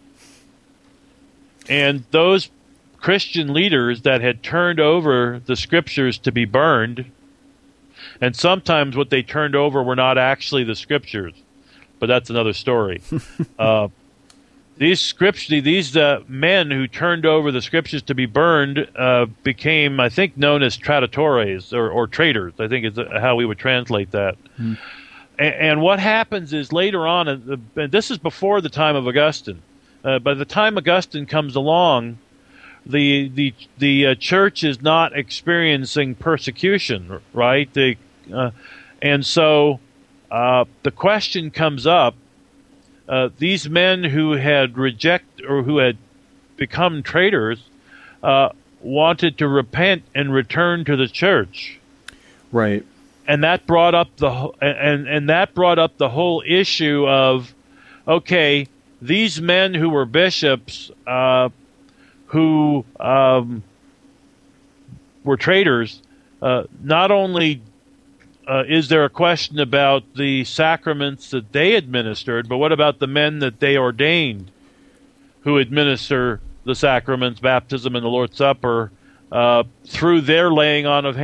Speaker 2: And those Christian leaders that had turned over the scriptures to be burned, and sometimes what they turned over were not actually the scriptures, but that's another story. uh, These scripture, these uh, men who turned over the scriptures to be burned uh, became, I think, known as traditores or, or traitors. I think is how we would translate that. Mm. And, and what happens is later on, and this is before the time of Augustine. Uh, by the time Augustine comes along, the the the uh, church is not experiencing persecution, right? They, uh, and so uh, the question comes up. Uh, these men who had reject or who had become traitors uh, wanted to repent and return to the church,
Speaker 1: right?
Speaker 2: And that brought up the and and that brought up the whole issue of, okay, these men who were bishops uh, who um, were traitors, uh, not only Uh, is there a question about the sacraments that they administered, but what about the men that they ordained who administer the sacraments, baptism and the Lord's Supper, uh, through their laying on of hands?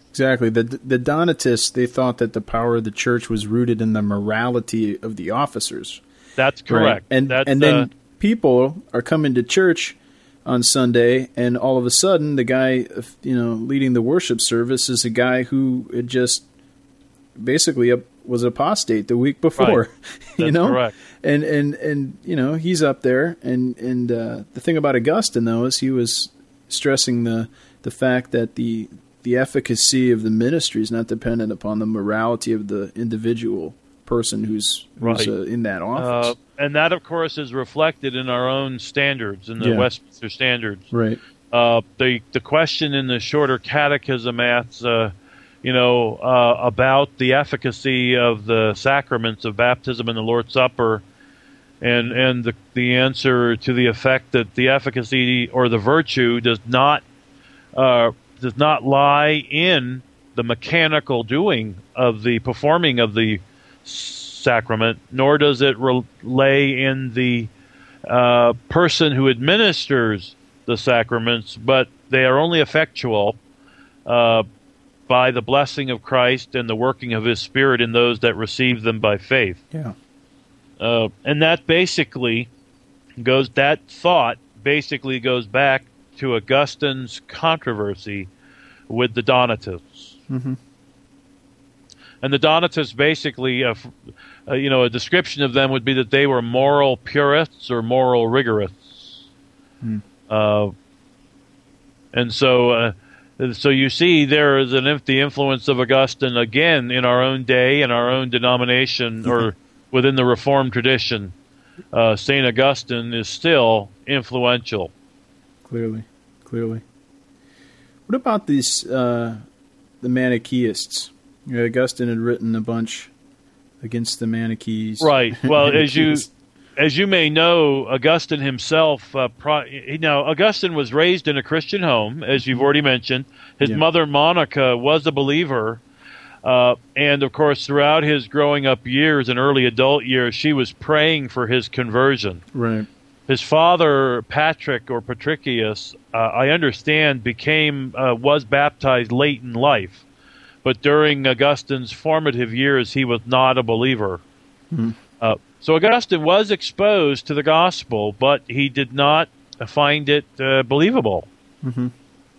Speaker 1: Exactly. The the Donatists, they thought that the power of the church was rooted in the morality of the officers.
Speaker 2: That's correct.
Speaker 1: Right? And
Speaker 2: That's,
Speaker 1: and then
Speaker 2: uh,
Speaker 1: people are coming to church on Sunday, and all of a sudden, the guy, you know, leading the worship service is a guy who had just basically was apostate the week before.
Speaker 2: Right.
Speaker 1: you
Speaker 2: That's
Speaker 1: know,
Speaker 2: correct.
Speaker 1: and and and you know, he's up there, and and uh, the thing about Augustine though is he was stressing the the fact that the the efficacy of the ministry is not dependent upon the morality of the individual person who's, who's
Speaker 2: Right.
Speaker 1: uh, in that office.
Speaker 2: Uh, and that, of course, is reflected in our own standards, in the
Speaker 1: Yeah.
Speaker 2: Westminster Standards.
Speaker 1: Right.
Speaker 2: Uh, the the question in the shorter catechism asks, uh, you know, uh, about the efficacy of the sacraments of baptism and the Lord's Supper, and and the the answer to the effect that the efficacy or the virtue does not uh, does not lie in the mechanical doing of the performing of the sacrament, nor does it re- lay in the uh, person who administers the sacraments, but they are only effectual uh, by the blessing of Christ and the working of His Spirit in those that receive them by faith.
Speaker 1: Yeah.
Speaker 2: Uh, and that basically goes, that thought basically goes back to Augustine's controversy with the Donatists.
Speaker 1: Mm-hmm.
Speaker 2: And the Donatists basically, uh, uh, you know, a description of them would be that they were moral purists or moral rigorists.
Speaker 1: Mm.
Speaker 2: Uh, and so, uh, so you see, there is an the influence of Augustine again in our own day, in our own denomination, mm-hmm. or within the Reformed tradition. Uh, Saint Augustine is still influential.
Speaker 1: Clearly, clearly. What about these uh, the Manichaeists? You know, Augustine had written a bunch against the Manichaees.
Speaker 2: Right. Well, as you as you may know, Augustine himself. Uh, pro, you know, Augustine was raised in a Christian home, as you've already mentioned. His
Speaker 1: yeah.
Speaker 2: mother Monica was a believer, uh, and of course, throughout his growing up years and early adult years, she was praying for his conversion.
Speaker 1: Right.
Speaker 2: His father, Patrick or Patricius, uh, I understand, became uh, was baptized late in life. But during Augustine's formative years, he was not a believer.
Speaker 1: Mm-hmm.
Speaker 2: Uh, so Augustine was exposed to the gospel, but he did not find it uh, believable.
Speaker 1: Mm-hmm.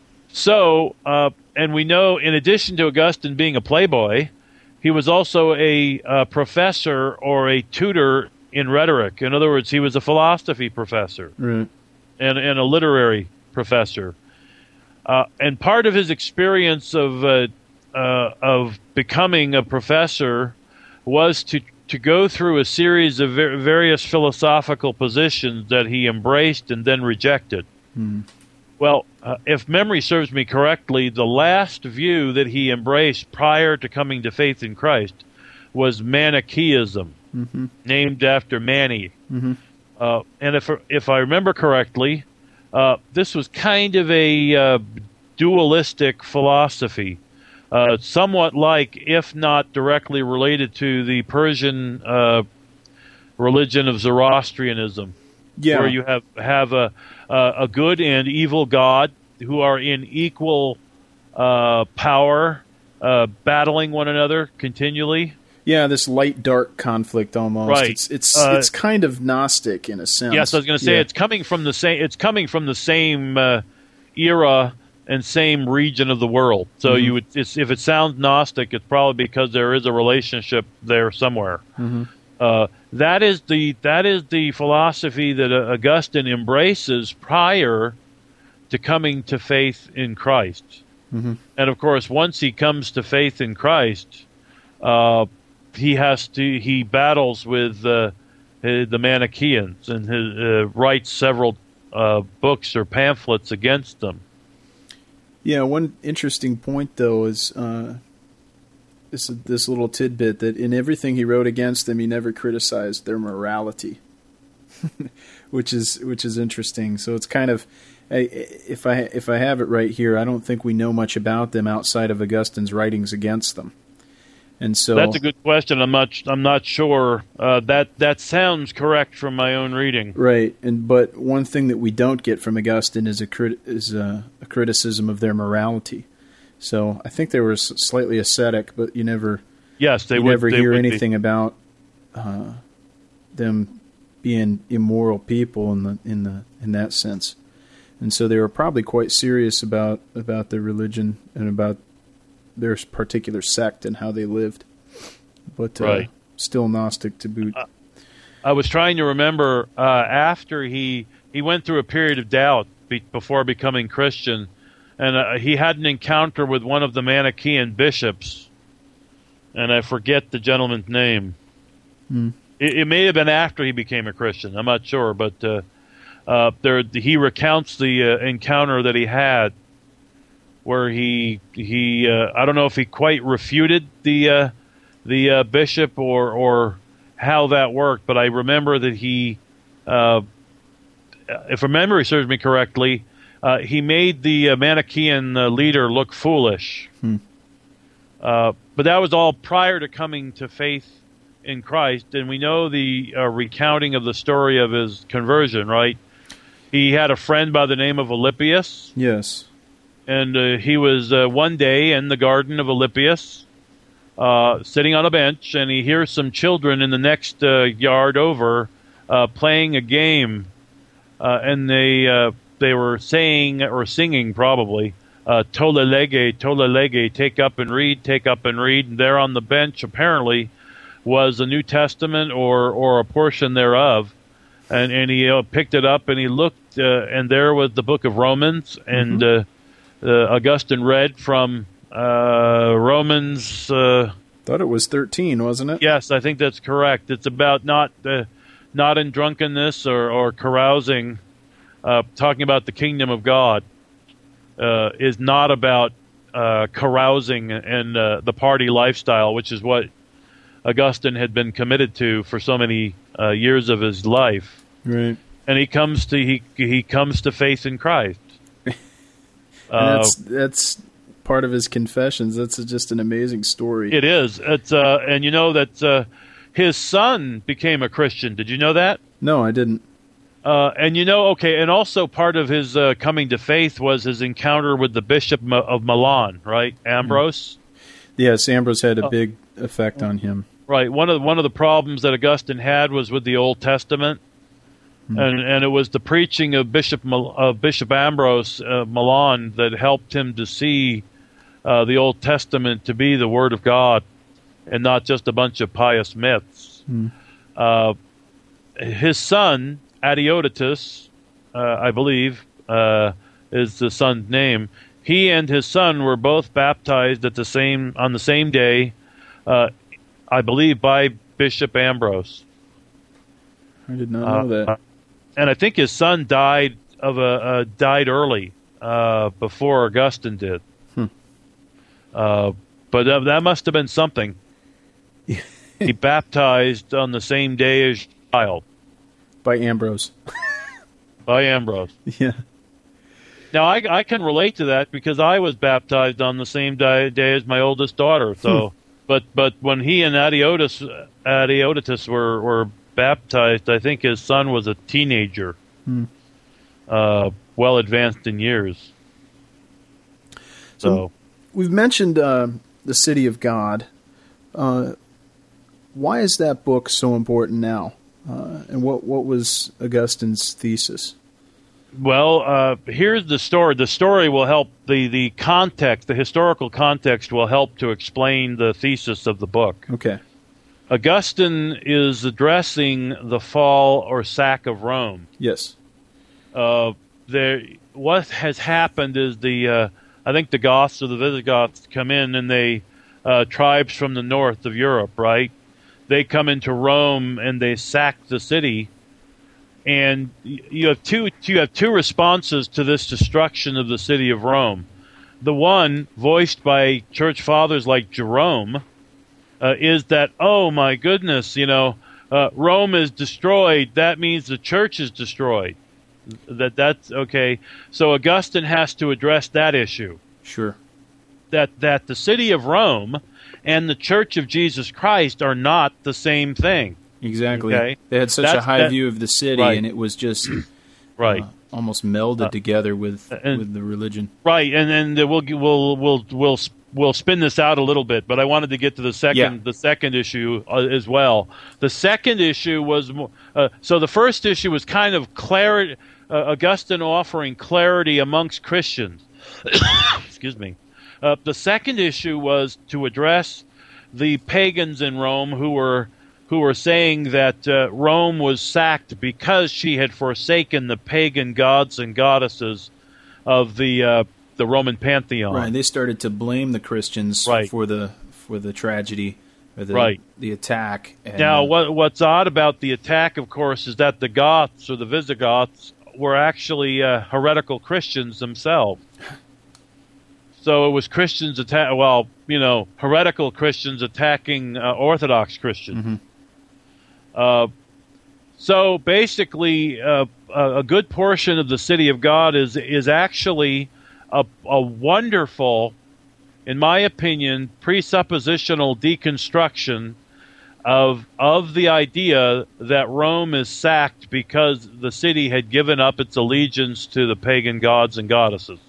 Speaker 2: So, uh, and we know, in addition to Augustine being a playboy, he was also a uh, professor or a tutor in rhetoric. In other words, he was a philosophy professor
Speaker 1: right.
Speaker 2: and, and a literary professor. Uh, and part of his experience of uh, Uh, of becoming a professor was to, to go through a series of ver- various philosophical positions that he embraced and then rejected.
Speaker 1: Mm.
Speaker 2: Well, uh, if memory serves me correctly, the last view that he embraced prior to coming to faith in Christ was Manichaeism,
Speaker 1: mm-hmm.
Speaker 2: named after Mani.
Speaker 1: Mm-hmm.
Speaker 2: Uh, and if if I remember correctly, uh, this was kind of a uh, dualistic philosophy. Uh, somewhat like, if not directly related to, the Persian uh, religion of Zoroastrianism,
Speaker 1: yeah.
Speaker 2: where you have have a a good and evil God who are in equal uh, power, uh, battling one another continually.
Speaker 1: Yeah, this light-dark conflict almost.
Speaker 2: Right.
Speaker 1: It's it's
Speaker 2: uh,
Speaker 1: it's kind of Gnostic in a sense.
Speaker 2: Yes, I was going to say
Speaker 1: yeah.
Speaker 2: it's coming from the same. It's coming from the same uh, era and same region of the world. So mm-hmm. you would, it's, if it sounds Gnostic, it's probably because there is a relationship there somewhere.
Speaker 1: Mm-hmm.
Speaker 2: Uh, that is the that is the philosophy that Augustine embraces prior to coming to faith in Christ.
Speaker 1: Mm-hmm.
Speaker 2: And of course, once he comes to faith in Christ, uh, he has to he battles with uh, the Manichaeans and his, uh, writes several uh, books or pamphlets against them.
Speaker 1: Yeah, one interesting point, though, is uh, this this little tidbit that in everything he wrote against them, he never criticized their morality, which is which is interesting. So it's kind of, if I if I have it right here, I don't think we know much about them outside of Augustine's writings against them. And so
Speaker 2: that's a good question. I'm not. I'm not sure. Uh, that that sounds correct from my own reading.
Speaker 1: Right. And but one thing that we don't get from Augustine is a crit, is a, a criticism of their morality. So I think they were slightly ascetic, but you never,
Speaker 2: yes, they
Speaker 1: you
Speaker 2: would,
Speaker 1: never
Speaker 2: they
Speaker 1: hear
Speaker 2: would
Speaker 1: anything
Speaker 2: be.
Speaker 1: about uh, them being immoral people in the in the in that sense. And so they were probably quite serious about about their religion and about their particular sect and how they lived, but uh,
Speaker 2: Right.
Speaker 1: still Gnostic to boot.
Speaker 2: Uh, I was trying to remember uh, after he he went through a period of doubt be, before becoming Christian, and uh, he had an encounter with one of the Manichaean bishops, and I forget the gentleman's name.
Speaker 1: Hmm.
Speaker 2: It, it may have been after he became a Christian. I'm not sure, but uh, uh, there he recounts the uh, encounter that he had, where he he uh, I don't know if he quite refuted the uh, the uh, bishop or or how that worked, but I remember that he, uh, if my memory serves me correctly, uh, he made the uh, Manichaean uh, leader look foolish.
Speaker 1: Hmm.
Speaker 2: Uh, but that was all prior to coming to faith in Christ, and we know the uh, recounting of the story of his conversion, right? He had a friend by the name of Alypius,
Speaker 1: Yes.
Speaker 2: and uh, he was uh, one day in the garden of Alypius, uh, sitting on a bench, and he hears some children in the next uh, yard over uh, playing a game, uh, and they uh, they were saying or singing probably, uh, "Tolle lege, tolle lege, take up and read, take up and read." And there on the bench, apparently, was the New Testament or or a portion thereof, and and he uh, picked it up and he looked, uh, and there was the book of Romans, and mm-hmm. uh, uh, Augustine read from uh, Romans. Uh,
Speaker 1: Thought it was thirteen, wasn't it?
Speaker 2: yes, I think that's correct. It's about not uh, not in drunkenness or or carousing. Uh, talking about the kingdom of God uh, is not about uh, carousing and uh, the party lifestyle, which is what Augustine had been committed to for so many uh, years of his life.
Speaker 1: Right.
Speaker 2: And he comes to he he comes to faith in Christ.
Speaker 1: And
Speaker 2: uh,
Speaker 1: that's that's part of his confessions. That's just an amazing story.
Speaker 2: It is. It's uh, and you know that uh, his son became a Christian. Did you know that?
Speaker 1: No, I didn't.
Speaker 2: Uh, and you know, okay, and also part of his uh, coming to faith was his encounter with the Bishop of Milan, right, Ambrose.
Speaker 1: Yes, Ambrose had a big effect on him.
Speaker 2: Right. One of the, one of the problems that Augustine had was with the Old Testament, mm-hmm. and and it was the preaching of Bishop uh, Bishop Ambrose uh, Milan that helped him to see uh, the Old Testament to be the Word of God, and not just a bunch of pious myths. Mm-hmm. Uh, his son Adeodatus, uh, I believe, uh, is the son's name. He and his son were both baptized at the same on the same day, uh, I believe, by Bishop Ambrose.
Speaker 1: I did not know
Speaker 2: uh,
Speaker 1: that.
Speaker 2: And I think his son died of a uh, died early uh, before Augustine did.
Speaker 1: Hmm.
Speaker 2: Uh, but that, that must have been something. He baptized on the same day as child.
Speaker 1: By Ambrose.
Speaker 2: By Ambrose.
Speaker 1: Yeah.
Speaker 2: Now, I, I can relate to that because I was baptized on the same day, day as my oldest daughter. So, hmm. but but when he and Adeodatus, Adeodatus were, were baptized, I think his son was a teenager, hmm. uh, well advanced in years. So,
Speaker 1: so we've mentioned uh, the City of God. Uh, why is that book so important now? Uh, and what, what was Augustine's thesis?
Speaker 2: Well, uh, here's the story. The story will help, the, the context, the historical context will help to explain the thesis of the book.
Speaker 1: Okay.
Speaker 2: Augustine is addressing the fall or sack of Rome.
Speaker 1: Yes.
Speaker 2: Uh, there, what has happened is the, uh, I think the Goths or the Visigoths come in and they, uh, tribes from the north of Europe, right? They come into Rome and they sack the city, and you have two you have two responses to this destruction of the city of Rome. The one, voiced by church fathers like Jerome, uh, is that, oh my goodness, you know, uh, Rome is destroyed. That means the church is destroyed. That that's okay. So Augustine has to address that issue.
Speaker 1: Sure.
Speaker 2: That that the city of Rome and the Church of Jesus Christ are not the same thing.
Speaker 1: Exactly.
Speaker 2: Okay?
Speaker 1: They had such
Speaker 2: That's,
Speaker 1: a high
Speaker 2: that,
Speaker 1: view of the city,
Speaker 2: right.
Speaker 1: and it was just
Speaker 2: right.
Speaker 1: Uh, almost melded
Speaker 2: uh,
Speaker 1: together with
Speaker 2: and,
Speaker 1: with the religion.
Speaker 2: Right, and then we'll we'll we'll we'll we'll spin this out a little bit, but I wanted to get to the second
Speaker 1: yeah.
Speaker 2: the second issue uh, as well. The second issue was uh, so the first issue was kind of clarity, uh, Augustine offering clarity amongst Christians. Excuse me. Uh, the second issue was to address the pagans in Rome who were who were saying that uh, Rome was sacked because she had forsaken the pagan gods and goddesses of the uh, the Roman pantheon.
Speaker 1: Right. They started to blame the Christians
Speaker 2: right.
Speaker 1: for the for the tragedy or the
Speaker 2: right.
Speaker 1: the attack. And
Speaker 2: now, what what's odd about the attack, of course, is that the Goths or the Visigoths were actually uh, heretical Christians themselves. So it was Christians attack. Well, you know, heretical Christians attacking uh, Orthodox Christians.
Speaker 1: Mm-hmm.
Speaker 2: Uh, so basically, uh, a good portion of the City of God is is actually a, a wonderful, in my opinion, presuppositional deconstruction of of the idea that Rome is sacked because the city had given up its allegiance to the pagan gods and goddesses.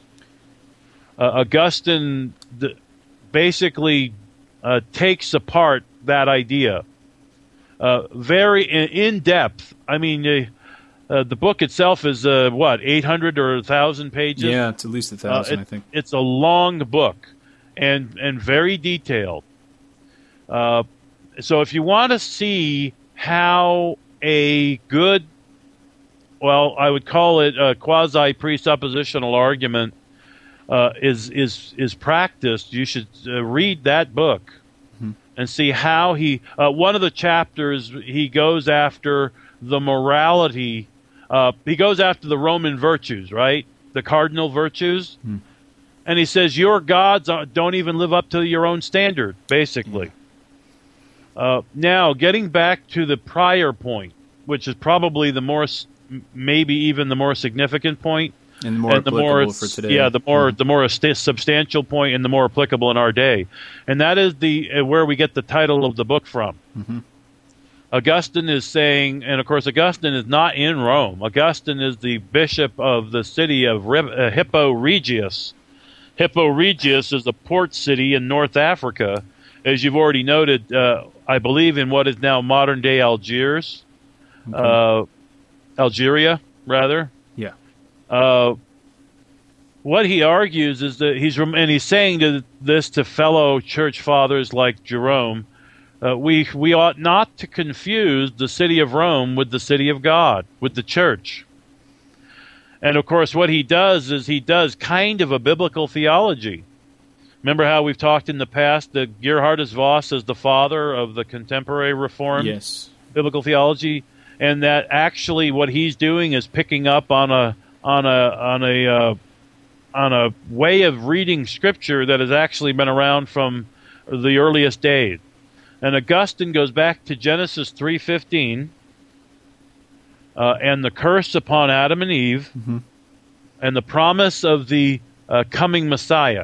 Speaker 2: Uh, Augustine d- basically uh, takes apart that idea. Uh, very in, in depth. I mean, uh, uh, the book itself is uh, what eight hundred or a thousand pages.
Speaker 1: Yeah, it's at least a thousand.
Speaker 2: Uh, it,
Speaker 1: I think
Speaker 2: it's a long book and and very detailed. Uh, so if you want to see how a good, well, I would call it a quasi presuppositional argument uh, is is is practiced, you should uh, read that book. And see how he, uh, one of the chapters, he goes after the morality, uh, he goes after the Roman virtues, right? The cardinal virtues. Hmm. And he says, your gods don't even live up to your own standard, basically. Hmm. Uh, now, getting back to the prior point, which is probably the more, maybe even the more significant point.
Speaker 1: And the more
Speaker 2: and the
Speaker 1: applicable
Speaker 2: more,
Speaker 1: for today.
Speaker 2: Yeah, the more
Speaker 1: mm-hmm.
Speaker 2: the more st- substantial point and the more applicable in our day, and that is the uh, where we get the title of the book from.
Speaker 1: Mm-hmm.
Speaker 2: Augustine is saying, and of course Augustine is not in Rome. Augustine is the bishop of the city of Re- uh, Hippo Regius. Hippo Regius is a port city in North Africa, as you've already noted. Uh, I believe in what is now modern day Algiers, okay. uh, Algeria, rather.
Speaker 1: Yeah.
Speaker 2: Uh, what he argues is that he's and he's saying to this to fellow church fathers like Jerome, uh, we we ought not to confuse the city of Rome with the city of God, with the church. And of course, what he does is he does kind of a biblical theology. Remember how we've talked in the past that Gerhardus Voss is the father of the contemporary Reformed
Speaker 1: yes.
Speaker 2: biblical theology, and that actually what he's doing is picking up on a on a on a uh, on a way of reading Scripture that has actually been around from the earliest days. And Augustine goes back to Genesis three fifteen uh, and the curse upon Adam and Eve,
Speaker 1: mm-hmm.
Speaker 2: and the promise of the uh, coming Messiah.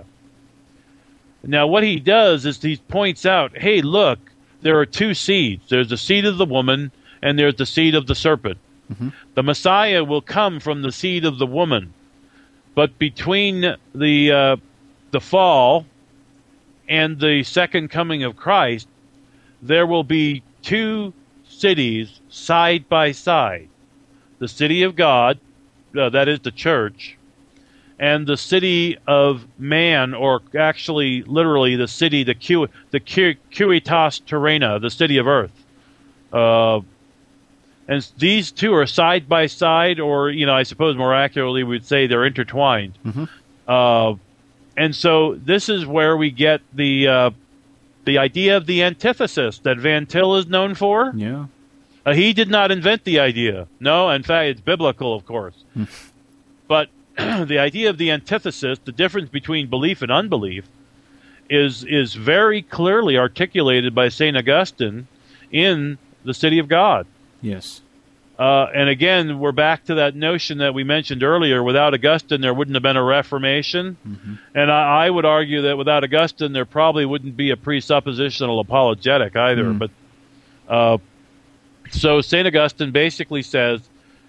Speaker 2: Now, what he does is he points out, hey, look, there are two seeds. There's the seed of the woman, and there's the seed of the serpent. Mm-hmm. The Messiah will come from the seed of the woman, but between the uh, the fall and the second coming of Christ, there will be two cities side by side: the city of God, uh, that is the church, and the city of man, or actually, literally, the city, the Cu- the Cu- Civitas Terrena, the city of earth. Uh, And these two are side by side, or, you know, I suppose more accurately we'd say they're intertwined. Mm-hmm. Uh, and so this is where we get the uh, the idea of the antithesis that Van Til is known for.
Speaker 1: Yeah.
Speaker 2: Uh, he did not invent the idea. No, in fact, it's biblical, of course. But the idea of the antithesis, the difference between belief and unbelief, is is very clearly articulated by Saint Augustine in the City of God.
Speaker 1: Yes.
Speaker 2: Uh, and again, we're back to that notion that we mentioned earlier. Without Augustine, there wouldn't have been a Reformation. Mm-hmm. And I, I would argue that without Augustine, there probably wouldn't be a presuppositional apologetic either. Mm. But uh, so Saint Augustine basically says,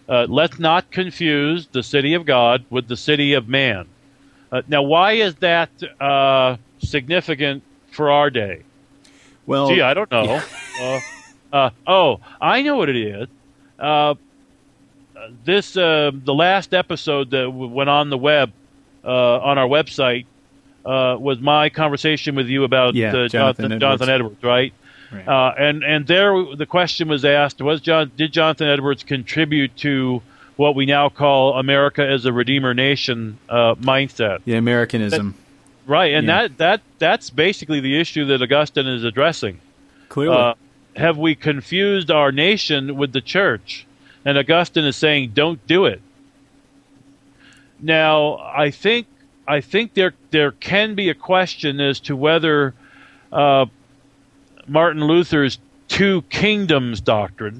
Speaker 2: Uh, let's not confuse the city of God with the city of man. Uh, now, why is that uh, significant for our day?
Speaker 1: Well,
Speaker 2: Gee, I don't know.
Speaker 1: Yeah.
Speaker 2: uh, uh, oh, I know what it is. Uh, this uh, the last episode that w- went on the web uh, on our website uh, was my conversation with you about
Speaker 1: Yeah,
Speaker 2: uh,
Speaker 1: Jonathan
Speaker 2: Jonathan,
Speaker 1: Edwards.
Speaker 2: Jonathan Edwards, right?
Speaker 1: Right.
Speaker 2: Uh, and and there the question was asked: Was John did Jonathan Edwards contribute to what we now call America as a Redeemer Nation uh, mindset?
Speaker 1: the Americanism.
Speaker 2: Right, and
Speaker 1: Yeah.
Speaker 2: that, that that's basically the issue that Augustine is addressing.
Speaker 1: Clearly.
Speaker 2: Uh, have we confused our nation with the church? And Augustine is saying, don't do it. Now, I think I think there there can be a question as to whether uh, Martin Luther's two kingdoms doctrine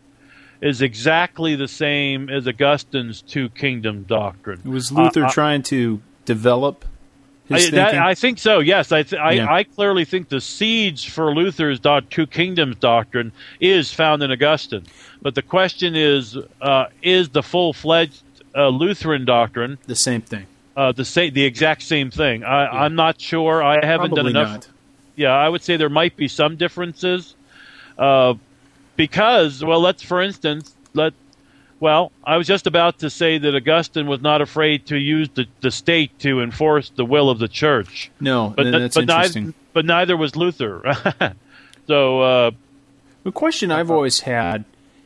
Speaker 2: is exactly the same as Augustine's two kingdoms doctrine.
Speaker 1: Was Luther
Speaker 2: uh,
Speaker 1: trying to develop his
Speaker 2: I, that,
Speaker 1: thinking?
Speaker 2: I think so. Yes, I, th- I,
Speaker 1: Yeah.
Speaker 2: I clearly think the seeds for Luther's do- two kingdoms doctrine is found in Augustine. But the question is, uh, is the full-fledged uh, Lutheran doctrine
Speaker 1: the same thing.
Speaker 2: uh, the sa- the exact same thing? I, I'm not sure. I haven't
Speaker 1: Probably
Speaker 2: done enough.
Speaker 1: not.
Speaker 2: Yeah, I would say there might be some differences, uh, because, well, let's for instance let. Well, I was just about to say that Augustine was not afraid to use the, the state to enforce the will of the church.
Speaker 1: No,
Speaker 2: But,
Speaker 1: th-
Speaker 2: th-
Speaker 1: that's
Speaker 2: but,
Speaker 1: interesting.
Speaker 2: neither, but neither was Luther. so, uh,
Speaker 1: The question I've always had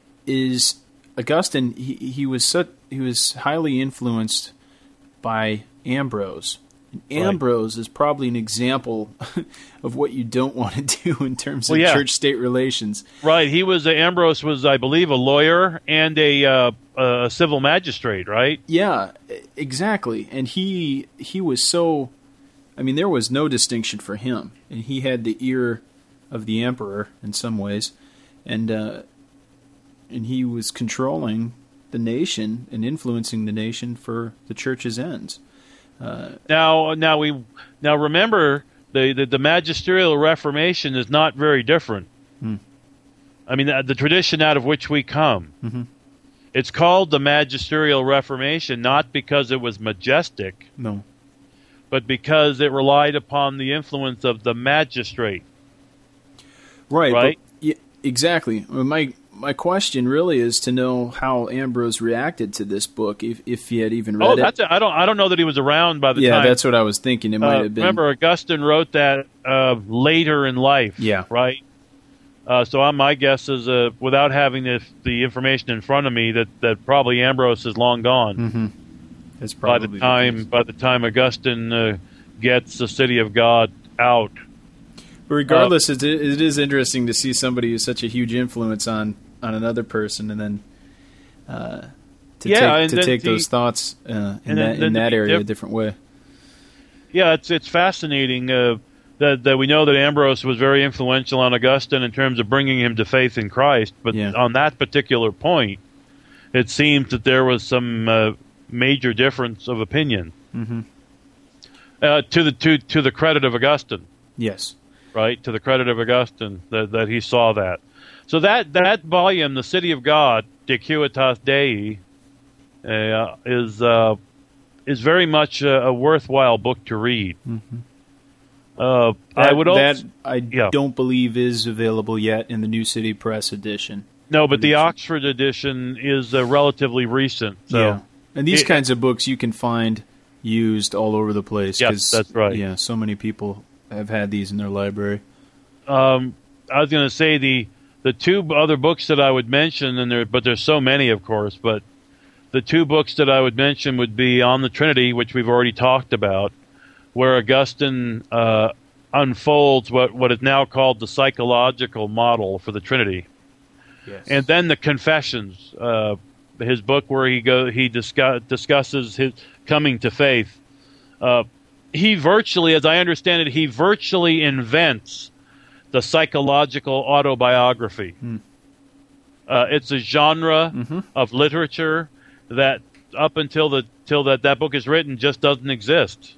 Speaker 1: is Augustine. He, he was such, he was highly influenced by Ambrose. And
Speaker 2: Right.
Speaker 1: Ambrose is probably an example of what you don't want to do in terms of
Speaker 2: Well, yeah.
Speaker 1: church-state relations.
Speaker 2: right, he was Ambrose was, I believe, a lawyer and a, uh, a civil magistrate, right?
Speaker 1: Yeah, e- exactly. And he he was so. I mean, there was no distinction for him, and he had the ear of the emperor in some ways, and uh, and he was controlling the nation and influencing the nation for the church's ends.
Speaker 2: Now, now we now remember the, the, the magisterial Reformation is not very different.
Speaker 1: Hmm.
Speaker 2: I mean, the, the tradition out of which we come.
Speaker 1: Mhm.
Speaker 2: It's called the magisterial Reformation not because it was majestic,
Speaker 1: No.
Speaker 2: but because it relied upon the influence of the magistrate.
Speaker 1: Right.
Speaker 2: Right?
Speaker 1: But, yeah, exactly. Well, my my question really is to know how Ambrose reacted to this book, if if he had even read
Speaker 2: Oh,
Speaker 1: it.
Speaker 2: that's a, I don't I don't know that he was around by the
Speaker 1: yeah,
Speaker 2: time.
Speaker 1: that's what I was thinking. It might
Speaker 2: Uh,
Speaker 1: have been.
Speaker 2: remember, Augustine wrote that uh, later in life.
Speaker 1: Yeah.
Speaker 2: Right. Uh, so uh, my guess is, uh, without having the, the information in front of me, that, that probably Ambrose is long gone
Speaker 1: Mm-hmm. That's
Speaker 2: by
Speaker 1: probably
Speaker 2: the time
Speaker 1: case.
Speaker 2: by the time Augustine uh, gets the city of God out.
Speaker 1: But regardless, it, it is interesting to see somebody who's such a huge influence on, on another person, and then uh, to
Speaker 2: Yeah,
Speaker 1: take
Speaker 2: and
Speaker 1: to
Speaker 2: then
Speaker 1: take
Speaker 2: the-
Speaker 1: those thoughts uh, in
Speaker 2: and
Speaker 1: that
Speaker 2: then-
Speaker 1: in
Speaker 2: then to
Speaker 1: that
Speaker 2: be
Speaker 1: area a
Speaker 2: diff-
Speaker 1: different way.
Speaker 2: Yeah, it's it's fascinating uh, that that we know that Ambrose was very influential on Augustine in terms of bringing him to faith in Christ. But
Speaker 1: Yeah.
Speaker 2: on that particular point, it seems that there was some uh, major difference of opinion.
Speaker 1: Mm-hmm.
Speaker 2: Uh, to the to to the credit of Augustine,
Speaker 1: Yes.
Speaker 2: right? To the credit of Augustine that that he saw that. So that that volume, The City of God, De Civitas Dei, uh, is uh, is very much a, a worthwhile book to read.
Speaker 1: Mm-hmm.
Speaker 2: Uh,
Speaker 1: That,
Speaker 2: I would also,
Speaker 1: that I
Speaker 2: yeah.
Speaker 1: don't believe is available yet in the New City Press edition.
Speaker 2: no, but the Oxford edition is uh, relatively recent. So
Speaker 1: yeah. And these
Speaker 2: It-
Speaker 1: kinds of books you can find used all over the place.
Speaker 2: Yes,
Speaker 1: 'cause,
Speaker 2: that's right.
Speaker 1: Yeah, so many people have had these in their library.
Speaker 2: um, I was going to say the the two other books that I would mention, and there, but there's so many, of course. But the two books that I would mention would be On the Trinity, which we've already talked about, where Augustine uh, unfolds what what is now called the psychological model for the Trinity.
Speaker 1: Yes.
Speaker 2: And then the Confessions, uh, his book where he go he discuss, discusses his coming to faith. Uh, he virtually, as I understand it, he virtually invents the psychological autobiography.
Speaker 1: Hmm.
Speaker 2: Uh, it's a genre
Speaker 1: Mhm.
Speaker 2: of literature that, up until the till that that book is written, just doesn't exist.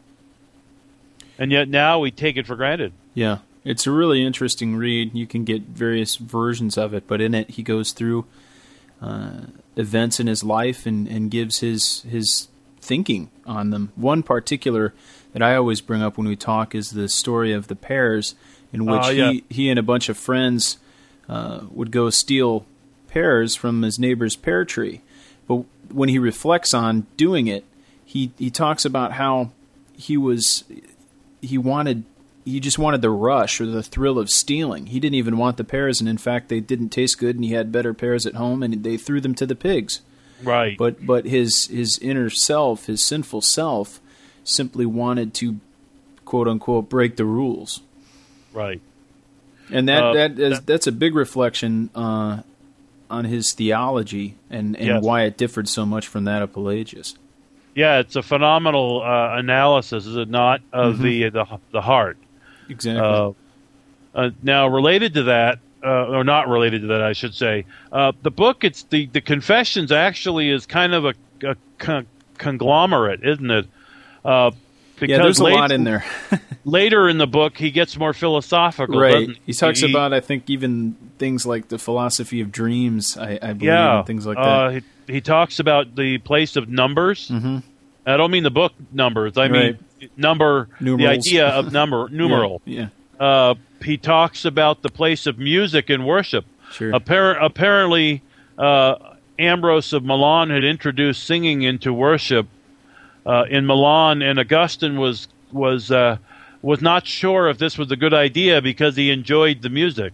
Speaker 2: And yet now we take it for granted.
Speaker 1: Yeah, it's a really interesting read. You can get various versions of it, but in it he goes through uh, events in his life and, and gives his his thinking on them. One particular that I always bring up when we talk is the story of the pears, in which uh, yeah. he, he and a bunch of friends uh, would go steal pears from his neighbor's pear tree. But when he reflects on doing it, he, he talks about how he was he wanted he just wanted the rush or the thrill of stealing. He didn't even want the pears, and in fact, they didn't taste good, and he had better pears at home, and they threw them to the pigs.
Speaker 2: Right.
Speaker 1: But but his his inner self, his sinful self, simply wanted to, quote unquote, break the rules.
Speaker 2: Right.
Speaker 1: And that,
Speaker 2: uh,
Speaker 1: that is
Speaker 2: that,
Speaker 1: that's a big reflection uh, on his theology and, and
Speaker 2: yes.
Speaker 1: why it differed so much from that of Pelagius.
Speaker 2: Yeah, it's a phenomenal uh, analysis, is it not, of mm-hmm. the, the the heart.
Speaker 1: Exactly.
Speaker 2: Uh, uh, now, related to that, uh, or not related to that, I should say, uh, the book, it's the, the Confessions actually is kind of a, a con- conglomerate, isn't it? Uh, because
Speaker 1: yeah, there's
Speaker 2: late,
Speaker 1: a lot in there.
Speaker 2: Later in the book, he gets more philosophical,
Speaker 1: right.
Speaker 2: doesn't he?
Speaker 1: He talks
Speaker 2: he,
Speaker 1: about, I think, even things like the philosophy of dreams, I, I believe,
Speaker 2: yeah,
Speaker 1: and things like
Speaker 2: uh,
Speaker 1: that.
Speaker 2: He, he talks about the place of numbers.
Speaker 1: Mm-hmm.
Speaker 2: I don't mean the book numbers. I
Speaker 1: right.
Speaker 2: mean number,
Speaker 1: Numerals.
Speaker 2: the idea of number, numeral.
Speaker 1: yeah.
Speaker 2: yeah. Uh, he talks about the place of music and worship.
Speaker 1: Sure.
Speaker 2: Appar- apparently, uh, Ambrose of Milan had introduced singing into worship uh, in Milan, and Augustine was was uh, was not sure if this was a good idea because he enjoyed the music.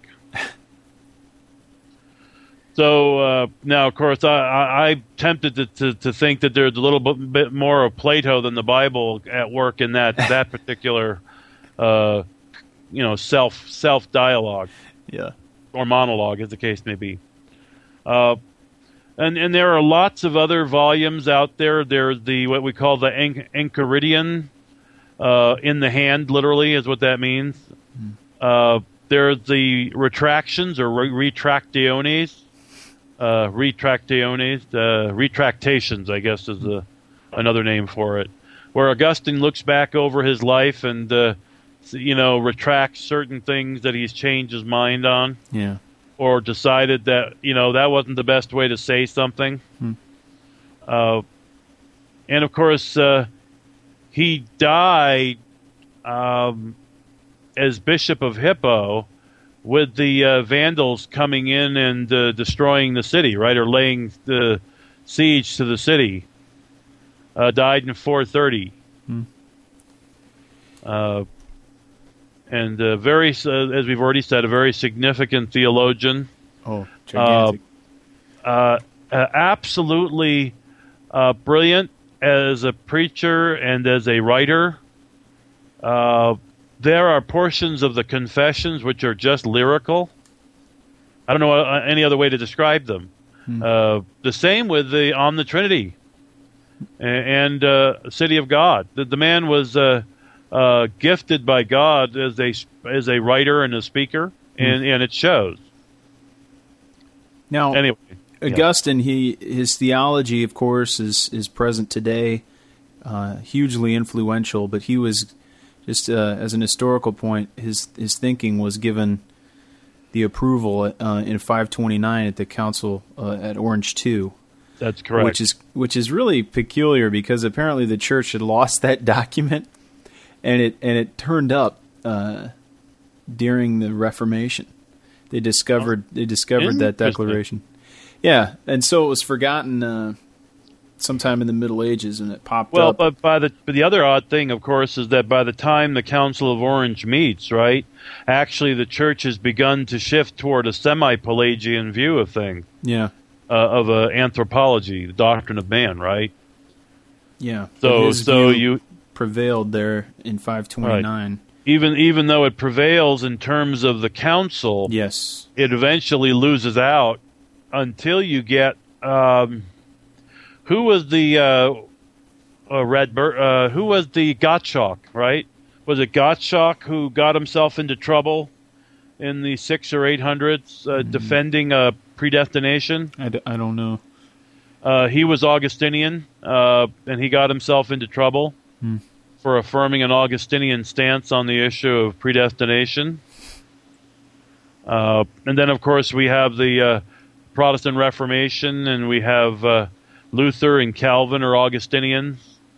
Speaker 2: So uh, now, of course, I, I, I'm tempted to, to, to think that there's a little bit, bit more of Plato than the Bible at work in that that particular, uh, you know, self self dialogue,
Speaker 1: yeah,
Speaker 2: or monologue, as the case may be. Uh, and and there are lots of other volumes out there. There's the what we call the En- Enchiridion, uh, in the hand, literally, is what that means. Mm. Uh, there's the retractions or re- retractiones. Uh, retractiones, uh, retractations, I guess, is a, another name for it, where Augustine looks back over his life and, uh, you know, retracts certain things that he's changed his mind on,
Speaker 1: yeah,
Speaker 2: or decided that, you know, that wasn't the best way to say something.
Speaker 1: Hmm.
Speaker 2: Uh, and of course, uh, he died um, as Bishop of Hippo, with the uh, Vandals coming in and uh, destroying the city, right, or laying the siege to the city. Uh, died in four thirty.
Speaker 1: Hmm.
Speaker 2: Uh, and uh, very, uh, as we've already said, a very significant theologian.
Speaker 1: Oh, gigantic.
Speaker 2: Uh, uh, uh, absolutely uh, brilliant as a preacher and as a writer. Uh, There are portions of the Confessions which are just lyrical. I don't know any other way to describe them. Hmm. Uh, the same with the On the Trinity and uh, City of God. The, the man was uh, uh, gifted by God as a as a writer and a speaker, hmm. and, and it shows.
Speaker 1: Now,
Speaker 2: anyway,
Speaker 1: Augustine, yeah. he his theology, of course, is is present today, uh, hugely influential. But he was. Just uh, as an historical point, his his thinking was given the approval uh, in five twenty-nine at the council uh, at Orange two.
Speaker 2: That's correct.
Speaker 1: Which is which is really peculiar because apparently the church had lost that document, and it and it turned up uh, during the Reformation. They discovered they discovered that declaration. Yeah, and so it was forgotten. Uh, sometime in the Middle Ages, and it popped
Speaker 2: well,
Speaker 1: up.
Speaker 2: Well, but by the but the other odd thing, of course, is that by the time the Council of Orange meets, right, actually the Church has begun to shift toward a semi-Pelagian view of things.
Speaker 1: Yeah.
Speaker 2: Uh, of uh, anthropology, the doctrine of man, right?
Speaker 1: Yeah.
Speaker 2: So,
Speaker 1: his
Speaker 2: so
Speaker 1: view
Speaker 2: you
Speaker 1: prevailed there in five twenty-nine.
Speaker 2: Right. Even even though it prevails in terms of the council,
Speaker 1: yes,
Speaker 2: it eventually loses out until you get. Um, Who was the uh, uh, Redbird? Uh, who was the Gottschalk? Right? Was it Gottschalk who got himself into trouble in the six or eight hundreds, uh, mm-hmm. defending a predestination?
Speaker 1: I, d- I don't know.
Speaker 2: Uh, he was Augustinian, uh, and he got himself into trouble
Speaker 1: hmm.
Speaker 2: for affirming an Augustinian stance on the issue of predestination. Uh, and then, of course, we have the uh, Protestant Reformation, and we have uh, Luther and Calvin or Augustinians.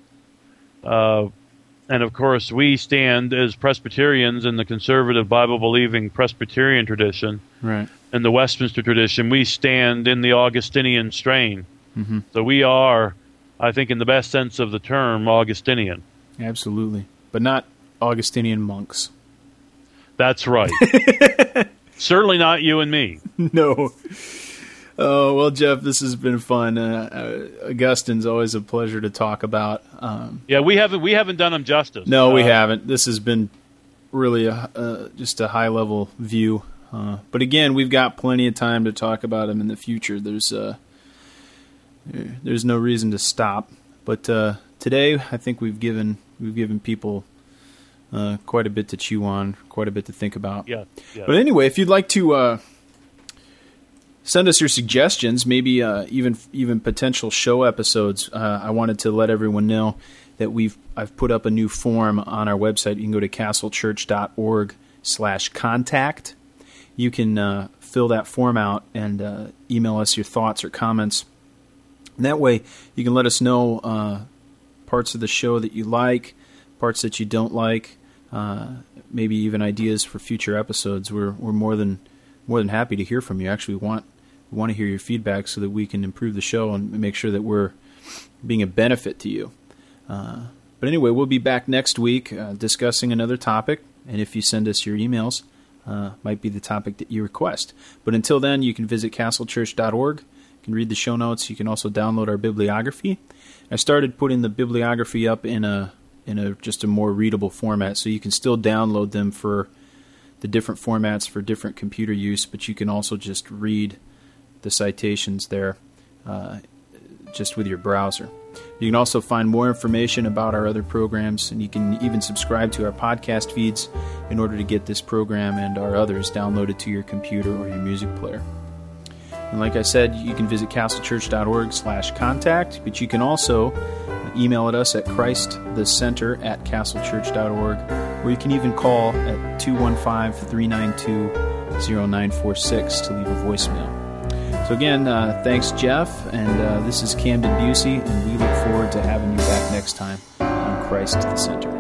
Speaker 2: Uh, and, of course, we stand as Presbyterians in the conservative Bible-believing Presbyterian tradition.
Speaker 1: Right.
Speaker 2: In the Westminster tradition, we stand in the Augustinian strain.
Speaker 1: Mm-hmm.
Speaker 2: So we are, I think, in the best sense of the term, Augustinian.
Speaker 1: Absolutely. But not Augustinian monks.
Speaker 2: That's right. Certainly not you and me.
Speaker 1: No. Oh, well, Jeff, this has been fun. Uh, uh, Augustine's always a pleasure to talk about. Um,
Speaker 2: yeah, we haven't we haven't done him justice.
Speaker 1: No, we
Speaker 2: uh,
Speaker 1: haven't. This has been really a, uh, just a high-level view. Uh, but again, we've got plenty of time to talk about him in the future. There's uh, there's no reason to stop. But uh, today, I think we've given we've given people uh, quite a bit to chew on, quite a bit to think about.
Speaker 2: Yeah. yeah.
Speaker 1: But anyway, if you'd like to uh, send us your suggestions, maybe uh, even even potential show episodes, uh, I wanted to let everyone know that we've I've put up a new form on our website. You can go to castlechurch.org slash contact. You can uh, fill that form out and uh, email us your thoughts or comments. And that way, you can let us know uh, parts of the show that you like, parts that you don't like, uh, maybe even ideas for future episodes. We're we're more than more than happy to hear from you. Actually, we want we want to hear your feedback so that we can improve the show and make sure that we're being a benefit to you. Uh, but anyway, we'll be back next week uh, discussing another topic. And if you send us your emails, uh, might be the topic that you request. But until then, you can visit castlechurch dot org. You can read the show notes. You can also download our bibliography. I started putting the bibliography up in a in a just a more readable format, so you can still download them for the different formats for different computer use, but you can also just read the citations there uh, just with your browser. You can also find more information about our other programs, and you can even subscribe to our podcast feeds in order to get this program and our others downloaded to your computer or your music player. And like I said, you can visit castlechurch.org slash contact, but you can also email at us at christthecenter at castlechurch.org, or you can even call at two one five, three nine two, zero nine four six to leave a voicemail. So again, uh, thanks, Jeff, and uh, this is Camden Busey, and we look forward to having you back next time on Christ the Center.